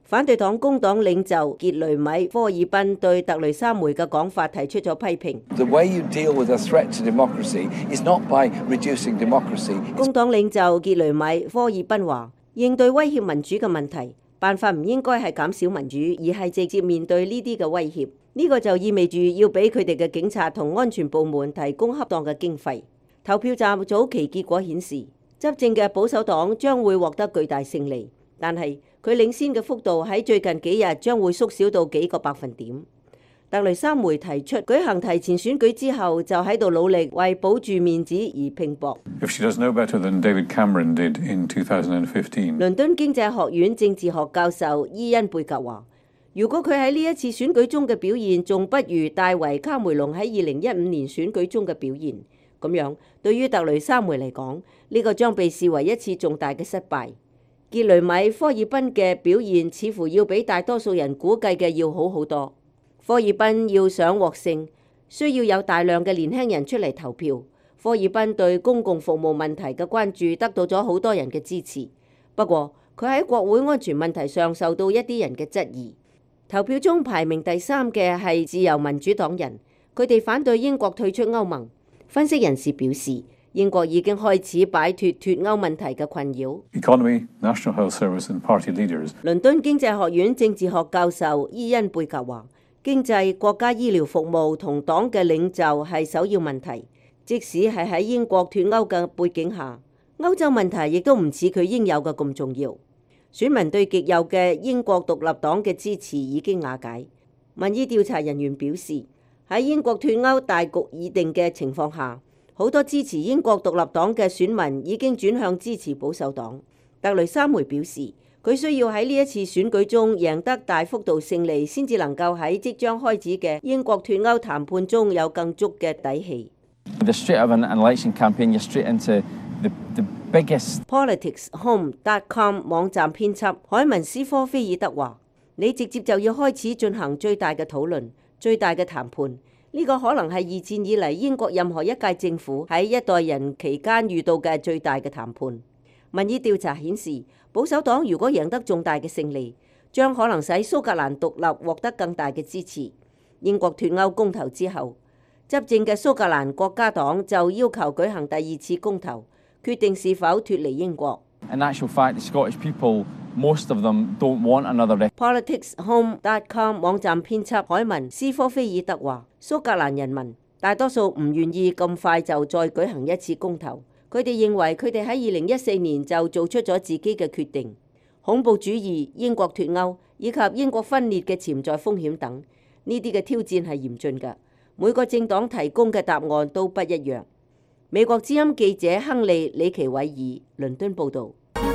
反對黨工黨領袖傑雷米科爾賓對特雷莎梅嘅講法提出咗批評。 The way you deal with a threat to democracy is not by reducing democracy. 工黨領袖傑雷米科爾賓話：應對威脅民主嘅問題，辦法唔應該係減少民主，而係直接面對呢啲嘅威脅。呢個就意味住要俾佢哋嘅警察同安全部門提供恰當嘅經費。投票站早期結果顯示，執政嘅保守黨將會獲得巨大勝利，但係佢領先嘅幅度喺最近幾日將會縮小到幾個百分點。特雷莎梅提出舉行提前選舉之後，就喺度努力為保住面子而拼搏。 If she does no better than David Cameron did in two thousand fifteen. 倫敦經濟學院政治學教授伊恩貝格話：如果佢喺呢一次選舉中嘅表現仲不如戴維卡梅隆喺二零一五年選舉中嘅表現，咁樣對於特雷莎梅嚟講，呢個將被視為一次重大嘅失敗。傑雷米科爾賓嘅表現似乎要比大多數人估計嘅要好好多。科爾賓要想獲勝，需要有大量嘅年輕人出嚟投票。科爾賓對公共服務問題嘅關注得到咗好多人嘅支持，不過佢喺國會安全問題上受到一啲人嘅質疑。投票中排名第三嘅係自由民主黨人，佢哋反對英國退出歐盟。分析人士表示，英國已經開始擺脫脫歐問題嘅困擾。 Economy, National Health Service and party leaders. 倫敦經濟學院政治學教授伊恩貝格話：經濟、國家醫療服務同黨嘅領袖係首要問題。即使係喺英國脫歐嘅背景下，歐洲問題亦都唔似佢應有嘅咁重要。選民對極右嘅英國獨立黨嘅支持已經瓦解。民意調查人員表示，喺英國脫歐大局已定嘅情況下，好多支持英國獨立黨嘅選民已經轉向支持保守黨。特雷莎梅表示，佢需要喺呢一次選舉中贏得大幅度勝利，先至能夠喺即將開始嘅英國脫歐談判中有更足嘅底氣。 The straight of an election campaign, you're straight into the the biggest. Politics Home dot com 網站編輯海文斯科菲爾德話：你直接就要開始進行最大嘅討論、最大嘅談判。呢個可能係二戰以嚟英國任何一屆政府喺一代人期間遇到嘅最大嘅談判。民意調查顯示，保守黨如果贏得重大嘅勝利，將可能使蘇格蘭獨立獲得更大嘅支持。英國脫歐公投之後，執政嘅蘇格蘭國家黨就要求舉行第二次公投，決定是否脫離英國。 In actual fact, the Scottish people, most of them don't want another. Politics Home dot com 網站編輯海文斯科菲爾德話：蘇格蘭人民大多數唔願意咁快就再舉行一次公投。佢哋認為佢哋喺二零一四年就做出咗自己嘅決定。恐怖主義、英國脫歐以及英國分裂嘅潛在風險等，呢啲嘅挑戰係嚴峻㗎。每個政黨提供嘅答案都不一樣。美國之音記者亨利·李奇偉爾倫敦報導。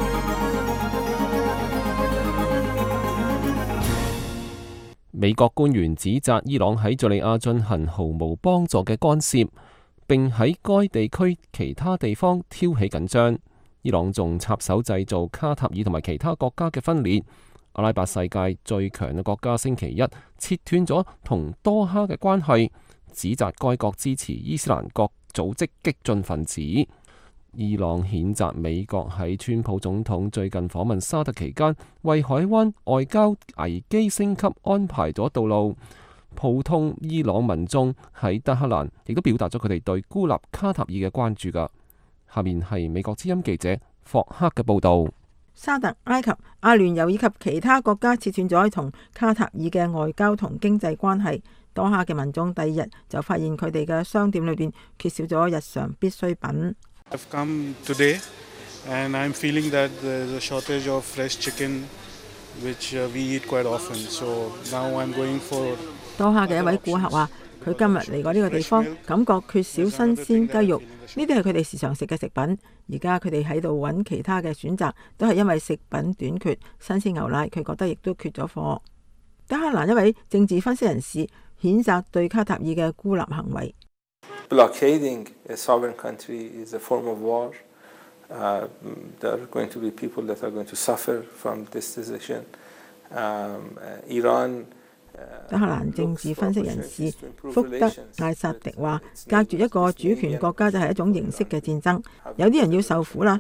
美國官員指責伊朗喺敘利亞進行毫無幫助嘅干涉，並喺該地區其他地方挑起緊張。伊朗仲插手製造卡塔爾同埋其他國家嘅分裂。阿拉伯世界最強嘅國家星期一切斷咗同多哈嘅關係，指責該國支持伊斯蘭國組織激進分子。伊朗譴責美國喺川普總統最近訪問沙特期間，為海灣外交危機升級安排咗道路。普通伊朗民眾喺德黑蘭亦都表達咗佢哋對孤立卡塔爾嘅關注㗎。下面係美國之音記者霍克嘅報導。 沙特、埃及、阿聯酋以及其他國家切斷咗同卡塔爾嘅外交同經濟關係。多哈嘅民眾第二日就發現佢哋嘅商店裏邊缺少咗日常必需品。 I've come today and I'm feeling that there's a shortage of fresh chicken, which we eat quite often. So now I'm going for. 多哈嘅一位顧客話：佢今日嚟過呢個地方，感覺缺少新鮮雞肉，呢啲係佢哋時常食嘅食品。而家佢哋喺度揾其他嘅選擇，都係因為食品短缺。新鮮牛奶佢覺得亦都缺咗貨。德黑蘭一位政治分析人士譴責對卡塔爾嘅孤立行為。 Blockading a sovereign country is a form of war. Uh, there are going to be people that are going to suffer from this decision. Um, Iran. 德黑蘭政治分析人士福德艾薩迪話：隔住一個主權國家就係一種形式嘅戰爭，有啲人要受苦啦。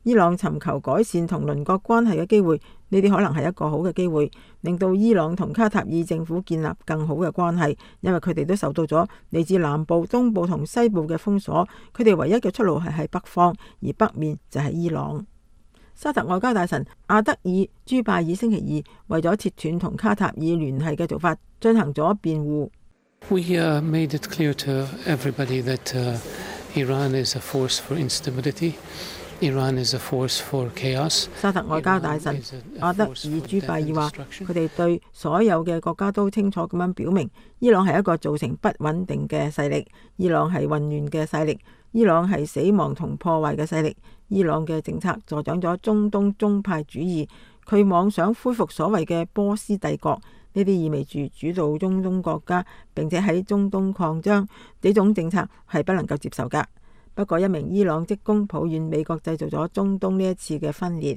伊朗尋求改善同鄰國關係嘅機會，呢啲可能係一個好嘅機會，令到伊朗同卡塔爾政府建立更好嘅關係，因為佢哋都受到咗嚟自南部、東部同西部嘅封鎖，佢哋唯一嘅出路係喺北方，而北面就係伊朗。沙特外交大臣阿德爾朱拜爾星期二為咗切斷同卡塔爾聯繫嘅做法進行咗辯護。 We uh, made it clear to everybody that uh, Iran is a force for instability. Iran is a force for chaos. 沙特外交大臣阿德爾朱拜爾話：佢哋對所有嘅國家都清楚咁樣表明，伊朗係一個造成不穩定嘅勢力，伊朗係混亂嘅勢力，伊朗係死亡同破壞嘅勢力。伊朗嘅政策助長咗中東宗派主義，佢妄想恢復所謂嘅波斯帝國，呢啲意味住主導中東國家並且喺中東擴張，呢種政策係不能夠接受㗎。不過一名伊朗職工抱怨美國製造咗中東呢一次嘅分裂。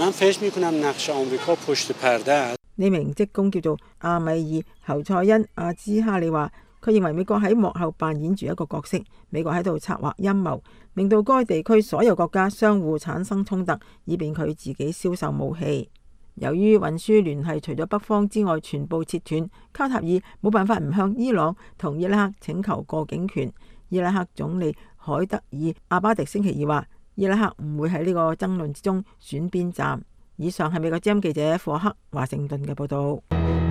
呢名職工叫做阿米爾侯賽恩阿茲哈里話，佢認為美國喺幕後扮演住一個角色，美國喺度策劃陰謀，令到該地區所有國家相互產生衝突，以便佢自己銷售武器。由於運輸聯繫除咗北方之外全部切斷，卡塔爾冇辦法唔向伊朗同伊拉克請求過境權。伊拉克總理海德爾阿巴迪星期二話，伊拉克唔會喺呢個爭論之中選邊站。以上係美國之音記者霍克華盛頓嘅報道。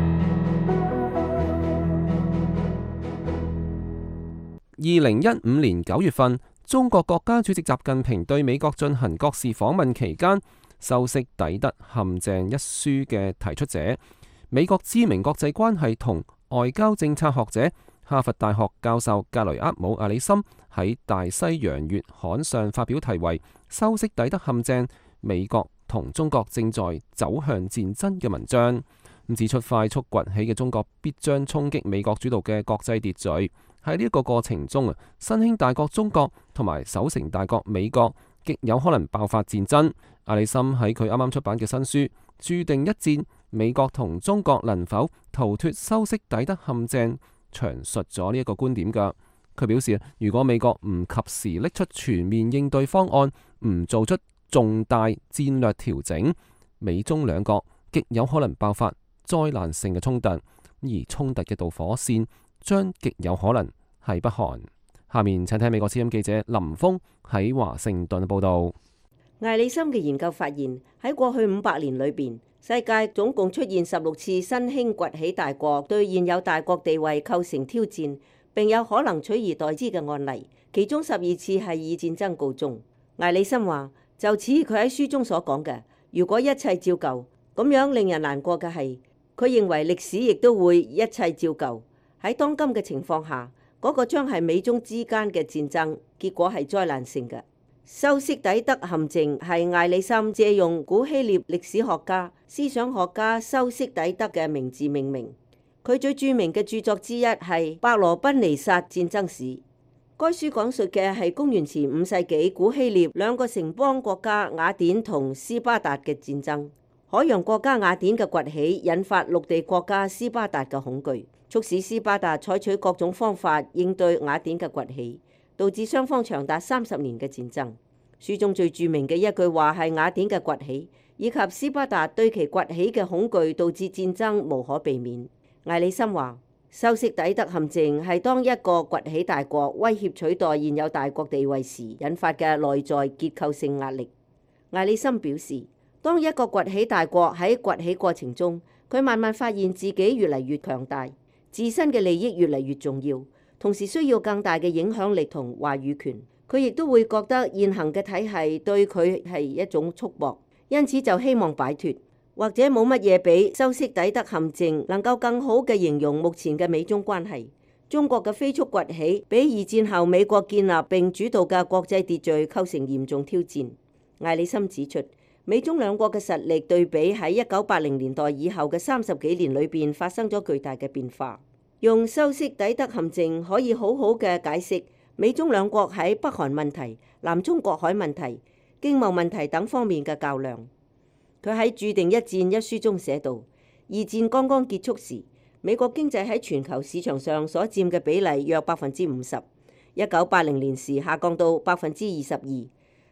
二零一五年九月份，中國國家主席習近平對美國進行國事訪問期間，修昔底德陷阱一書嘅提出者，美國知名國際關係同外交政策學者，哈佛大學教授格雷厄姆·阿里森喺《大西洋月刊》上發表題為《修昔底德陷阱：美國同中國正在走向戰爭》嘅文章，咁指出快速崛起嘅中國必將衝擊美國主導嘅國際秩序。喺呢一個過程中啊，新興大國中國同埋守成大國美國極有可能爆發戰爭。阿里森喺佢啱啱出版嘅新書《注定一戰：美國同中國能否逃脫修昔底德陷阱》詳述咗呢一個觀點㗎。佢表示，如果美國唔及時拎出全面應對方案，唔做出重大戰略調整，美中兩國極有可能爆發災難性嘅衝突，而衝突嘅導火線將極有可能係北韓。下面請睇美國之音記者林峰喺華盛頓報道。 艾里森嘅研究發現，喺過去五百年裏邊，世界總共出現十六次新興崛起大國對現有大國地位構成挑戰，並有可能取而代之嘅案例，其中十二次係以戰爭告終。艾里森話，就似佢喺書中所講嘅，如果一切照舊，咁樣令人難過嘅係，佢認為歷史亦都會一切照舊。喺當今嘅情況下，嗰個將係美中之間嘅戰爭，結果係災難性嘅。修昔底德陷阱係艾里森借用古希臘歷史學家、思想學家修昔底德嘅名字命名。佢最著名嘅著作之一係《伯羅奔尼撒戰爭史》。該書講述嘅係公元前五世紀古希臘兩個城邦國家雅典同斯巴達嘅戰爭。海洋國家雅典嘅崛起引發陸地國家斯巴達嘅恐懼，促使斯巴達採取各種方法應對雅典嘅崛起，導致雙方長達三十年嘅戰爭。書中最著名嘅一句話係雅典嘅崛起以及斯巴達對其崛起嘅恐懼導致戰爭無可避免。艾里森話，修昔底德陷阱係當一個崛起大國威脅取代現有大國地位時引發嘅內在結構性壓力。艾里森表示，當一個崛起大國喺崛起過程中，佢慢慢發現自己越嚟越強大，自身嘅利益越嚟越重要，同時需要更大嘅影響力同話語權。佢亦都會覺得現行嘅體系對佢係一種束縛，因此就希望擺脫。或者冇乜嘢比修昔底德陷阱能夠更好嘅形容目前嘅美中關係。中國嘅飛速崛起，比二戰後美國建立並主導嘅國際秩序構成嚴重挑戰。艾里森指出，美中兩國嘅實力對比喺一九八零年代以後嘅三十幾年裏邊發生咗巨大嘅變化。用修昔底德陷阱可以好好嘅解釋美中兩國喺北韓問題、南中國海問題、經貿問題等方面嘅較量。佢喺《注定一戰》一書中寫道：二戰剛剛結束時，美國經濟喺全球市場上所佔嘅比例約百分之五十。一九八零年時下降到百分之二十二。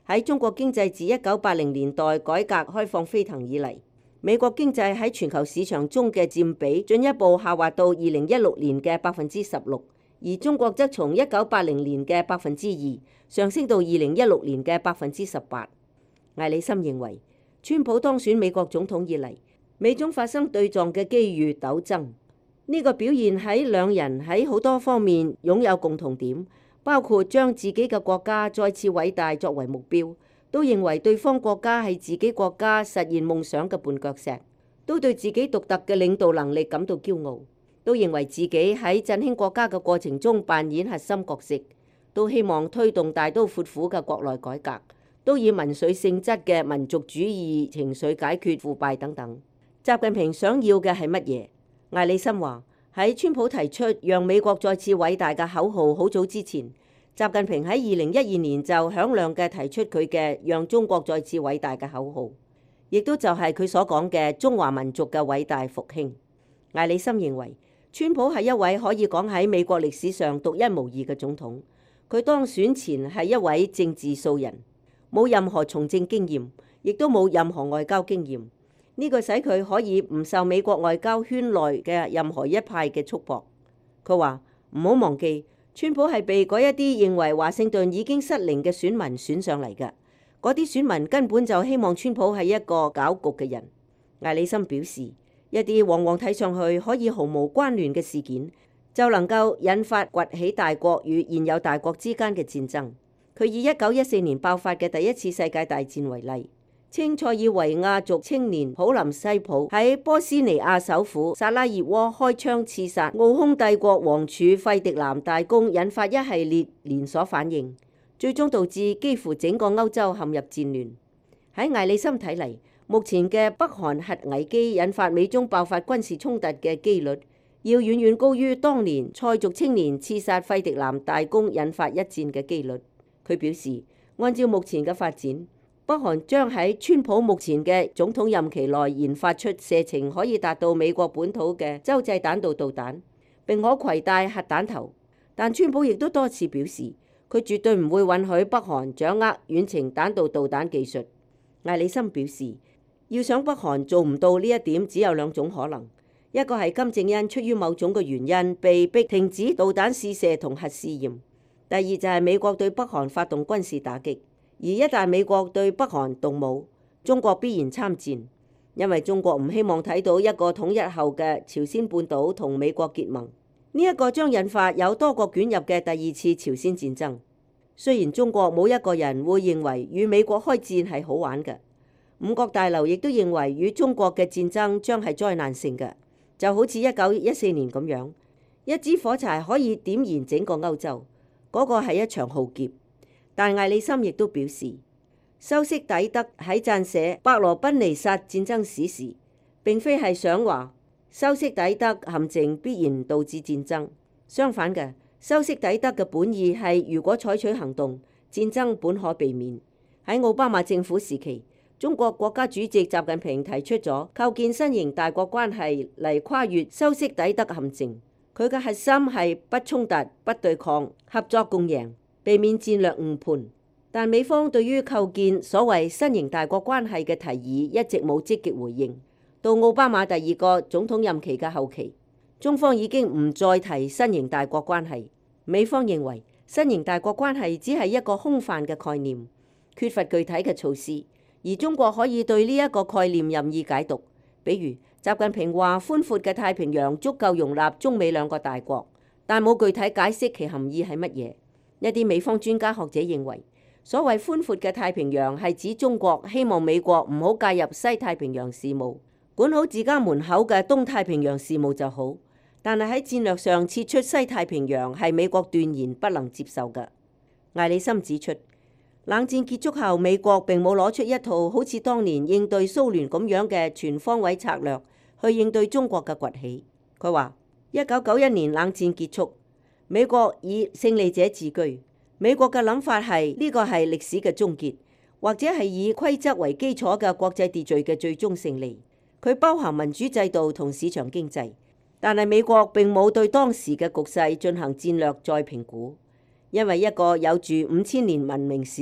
喺中國經濟自一九八零年代改革開放飛騰以嚟，美國經濟喺全球市場中嘅佔比進一步下滑到二零一六年嘅百分之十六，而中國則從一九八零年嘅百分之二上升到二零一六年嘅百分之十八。艾里森認為，川普當選美國總統以嚟，美中發生對撞嘅機遇陡增，呢個表現喺兩人喺好多方面擁有共同點，包括將自己嘅國家再次偉大作為目標，都認為對方國家係自己國家實現夢想嘅絆腳石，都對自己獨特嘅領導能力感到驕傲，都認為自己喺振興國家嘅過程中扮演核心角色，都希望推動大刀闊斧嘅國內改革，都以民粹性質嘅民族主義情緒解決腐敗等等。習近平想要嘅係乜嘢？艾里森話，喺川普提出讓美國再次偉大嘅口號好早之前，習近平喺二零一二年就響亮嘅提出佢嘅讓中國再次偉大嘅口號，亦都就係佢所講嘅中華民族嘅偉大復興。艾里森認為，川普係一位可以講喺美國歷史上獨一無二嘅總統，佢當選前係一位政治素人，冇任何從政經驗，亦都冇任何外交經驗。呢個使佢可以唔受美國外交圈內嘅任何一派嘅束縛。佢話唔好忘記，川普係被嗰一啲認為華盛頓已經失靈嘅選民選上嚟嘅，嗰啲選民根本就希望川普係一個搞局嘅人。艾里森表示，一啲往往睇上去可以毫無關聯嘅事件，就能夠引發崛起大國與現有大國之間嘅戰爭。佢以一九一四年爆發嘅第一次世界大戰為例，稱塞爾維亞族青年普林西普喺波斯尼亞首府薩拉熱窩開槍刺殺奧匈帝國王儲費迪南大公，引發一系列連鎖反應，最終導致幾乎整個歐洲陷入戰亂。喺艾里森睇嚟，目前嘅北韓核危機引發美中爆發軍事衝突嘅機率，要遠遠高於當年塞族青年刺殺費迪南大公引發一戰嘅機率。佢表示，按照目前嘅發展，北韓將喺川普目前嘅總統任期內研發出射程可以達到美國本土嘅洲際彈道導彈，並可攜帶核彈頭。但川普亦都多次表示，佢絕對唔會允許北韓掌握遠程彈道導彈技術。艾里森表示，要想北韓做唔到呢一點，只有兩種可能：一個係金正恩出於某種嘅原因被逼停止導彈試射同核試驗。第二就係美國對北韓發動軍事打擊，而一旦美國對北韓動武，中國必然參戰，因為中國唔希望睇到一個統一後嘅朝鮮半島同美國結盟。呢、這、一個將引發有多國捲入嘅第二次朝鮮戰爭。雖然中國冇一個人會認為與美國開戰係好玩嘅，五角大樓亦都認為與中國嘅戰爭將係災難性嘅，就好似一九一四年咁樣，一支火柴可以點燃整個歐洲。嗰個係一場浩劫，但艾里森亦都表示，修昔底德喺撰寫伯羅奔尼撒戰爭史時，並非係想話修昔底德陷阱必然導致戰爭。相反嘅，修昔底德嘅本意係如果採取行動，戰爭本可避免。喺奧巴馬政府時期，中國國家主席習近平提出咗構建新型大國關係嚟跨越修昔底德陷阱。佢嘅核心係不衝突、不對抗、合作共贏，避免戰略誤判。但美方對於構建所謂新型大國關係嘅提議一直冇積極回應。到奧巴馬第二個總統任期嘅後期，中方已經唔再提新型大國關係。美方認為新型大國關係只係一個空泛嘅概念，缺乏具體嘅措施，而中國可以對呢一個概念任意解讀。比如習近平話寬闊嘅太平洋足夠容納中美兩個大國，但冇具體解釋其含義係乜嘢。一啲美方專家學者認為，所謂寬闊嘅太平洋係指中國希望美國唔好介入西太平洋事務，管好自家門口嘅東太平洋事務就好。但係喺戰略上撤出西太平洋係美國斷然不能接受嘅。艾里森指出，冷戰結束後，美國並冇攞出一套好似當年應對蘇聯咁樣嘅全方位策略去應對中國嘅崛起。佢話：一九九一年冷戰結束，美國以勝利者自居。美國嘅諗法係呢個係歷史嘅終結，或者係以規則為基礎嘅國際秩序嘅最終勝利。佢包含民主制度同市場經濟，但係美國並冇對當時嘅局勢進行戰略再評估。因為一個有住五千年文明史、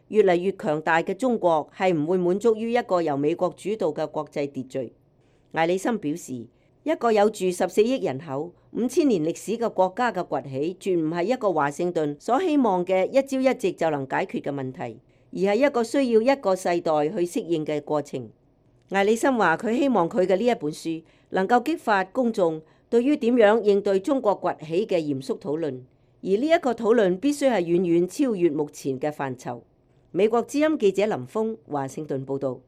越嚟越強大嘅中國係唔會滿足於一個由美國主導嘅國際秩序。艾里森表示，一個有住十四億人口、五千年歷史嘅國家嘅崛起，絕唔係一個華盛頓所希望嘅一朝一夕就能解決嘅問題，而係一個需要一個世代去適應嘅過程。艾里森話：佢希望佢嘅呢一本書能夠激發公眾對於點樣應對中國崛起嘅嚴肅討論，而呢一個討論必須係遠遠超越目前嘅範疇。美國之音記者林峰華盛頓報導。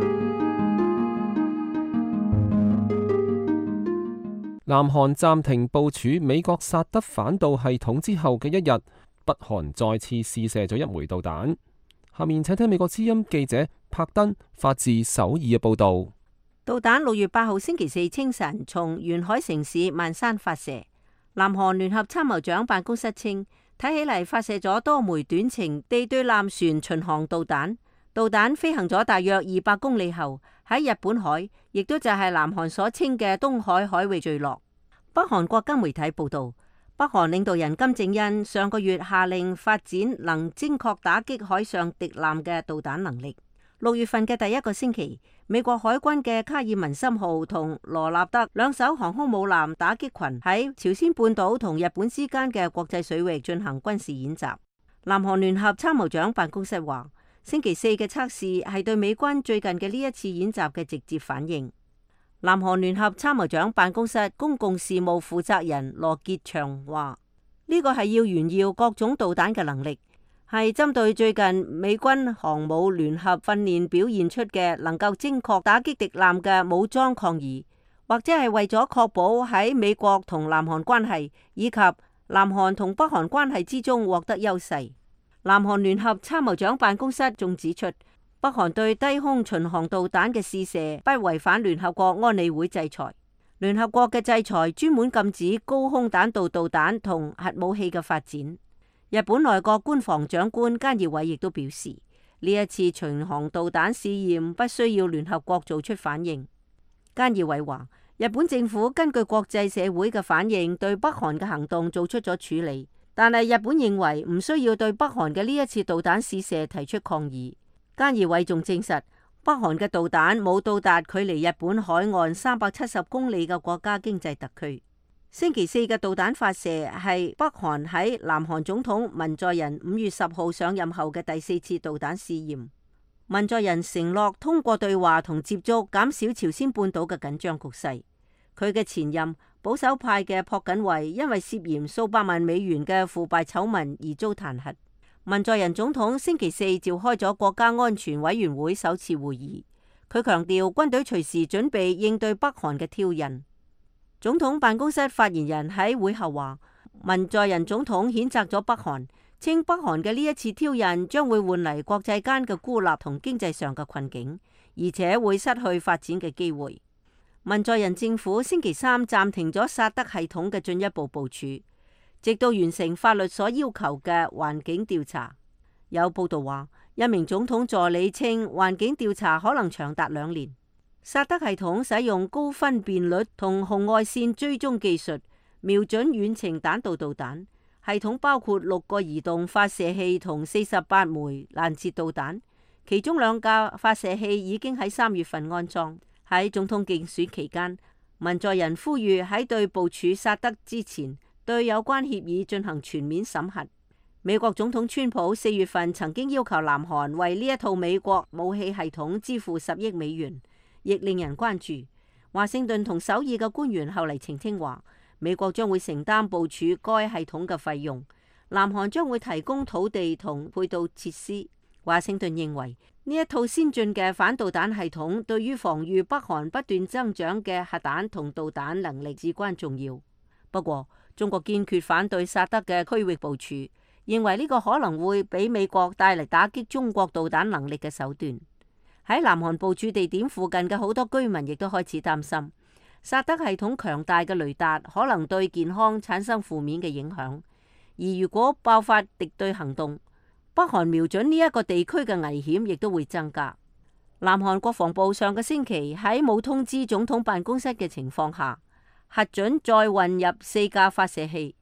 南韓暫停部署美國薩德反導系統之後嘅一日，北韓再次試射咗一枚導彈。下面請聽美國之音記者柏登發自首爾嘅報導。 導彈六月八號星期四清晨從沿海城市萬山發射。南韓聯合參謀長辦公室稱，睇起嚟發射咗多枚短程地對艦船巡航導彈。導彈飛行咗大約二百公里後，喺日本海，亦都就係南韓所稱嘅東海海域墜落。北韓國家媒體報道，北韓領導人金正恩上個月下令發展能精確打擊海上敵艦嘅導彈能力。六月份嘅第一個星期，美國海軍嘅卡爾文森號同羅納德兩艘航空母艦打擊群喺朝鮮半島同日本之間嘅國際水域進行軍事演習。南韓聯合參謀長辦公室話，星期四嘅測試係對美軍最近嘅呢一次演習嘅直接反應。南韓聯合參謀長辦公室公共事務負責人羅傑祥話：呢個係要炫耀各種導彈嘅能力，係針對最近美軍航母聯合訓練表現出嘅能夠精確打擊敵艦嘅武裝抗議，或者係為咗確保喺美國同南韓關係以及南韓同北韓關係之中獲得優勢。南韓聯合參謀長辦公室仲指出，北韓對低空巡航導彈嘅試射不違反聯合國安理會制裁。聯合國嘅制裁專門禁止高空彈道導彈同核武器嘅發展。日本內閣官房長官菅義偉亦都表示，呢一次巡航導彈試驗不需要聯合國做出反應。菅義偉話，日本政府根據國際社會嘅反應，對北韓嘅行動做出咗處理。但係日本認為唔需要對北韓嘅呢一次導彈試射提出抗議。菅義偉仲證實，北韓嘅導彈冇到達距離日本海岸三百七十公里嘅國家經濟特區。星期四嘅導彈發射係北韓喺南韓總統文在寅五月十號上任後嘅第四次導彈試驗。文在寅承諾通過對話同接觸減少朝鮮半島嘅緊張局勢。佢嘅前任保守派嘅朴槿惠因為涉嫌數百萬美元嘅腐敗醜聞而遭彈劾。文在寅總統星期四召開咗國家安全委員會首次會議，佢強調軍隊隨時準備應對北韓嘅挑釁。總統辦公室發言人喺會後話，文在寅總統譴責咗北韓，稱北韓嘅呢一次挑釁將會換嚟國際間嘅孤立同經濟上嘅困境，而且會失去發展嘅機會。文在寅政府星期三暫停咗薩德系統嘅進一步部署，直到完成法律所要求嘅環境調查。有報道話，一名總統助理稱環境調查可能長達兩年。薩德系統使用高分辨率同紅外線追蹤技術，瞄準遠程彈道導彈。系統包括六個移動發射器同四十八枚攔截導彈，其中兩架發射器已經喺三月份安裝。喺總統競選期間，文在寅呼籲喺對部署薩德之前，對有關協議進行全面審核。美國總統川普四月份曾經要求南韓為呢一套美國武器系統支付十億美元，亦令人關注。華盛頓同首爾嘅官員後嚟澄清話，美國將會承擔部署該系統嘅費用，南韓將會提供土地同配套設施。華盛頓認為呢一套先進嘅反導彈系統對於防禦北韓不斷增長嘅核彈同導彈能力至關重要。不過，中國堅決反對薩德嘅區域部署，認為呢個可能會俾美國帶嚟打擊中國導彈能力嘅手段。喺南韓部署地點附近嘅好多居民亦都開始擔心，薩德系統強大嘅雷達可能對健康產生負面嘅影響，而如果爆發敵對行動，北韓瞄準呢一個地區嘅危險亦都會增加。南韓國防部上個星期喺冇通知總統辦公室嘅情況下，核准再運入四架發射器。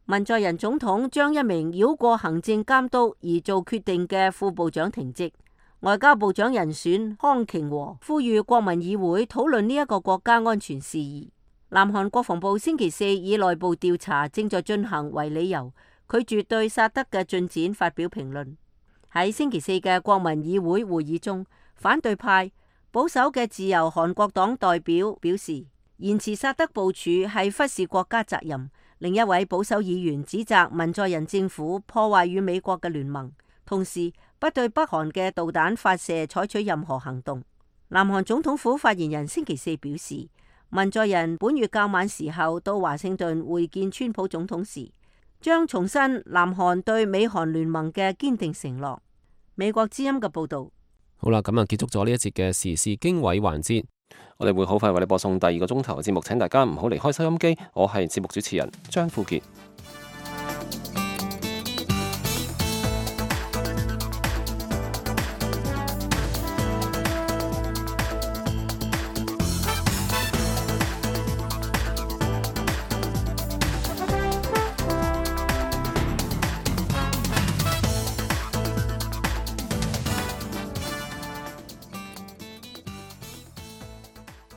文在寅總統將一名繞過行政監督而做決定嘅副部長停職。外交部長人選康瓊和呼籲國民議會討論呢一個國家安全事宜。南韓國防部星期四以內部調查正在進行為理由，拒絕對薩德嘅進展發表評論。喺星期四嘅國民議會會議中，反對派保守嘅自由韓國黨代表表示，延遲薩德部署係忽視國家責任。另一位保守議員指責文在寅政府破壞與美國嘅聯盟，同時不對北韓嘅導彈發射採取任何行動。南韓總統府發言人星期四表示，文在寅本月較晚時候到華盛頓會見川普總統時，將重申南韓對美韓聯盟嘅堅定承諾。美國之音嘅報道。 好啦，咁啊結束咗呢一節嘅時事經緯環節，我哋會好快為你播送第二個鐘頭嘅節目，請大家唔好離開收音機。我係節目主持人張富傑。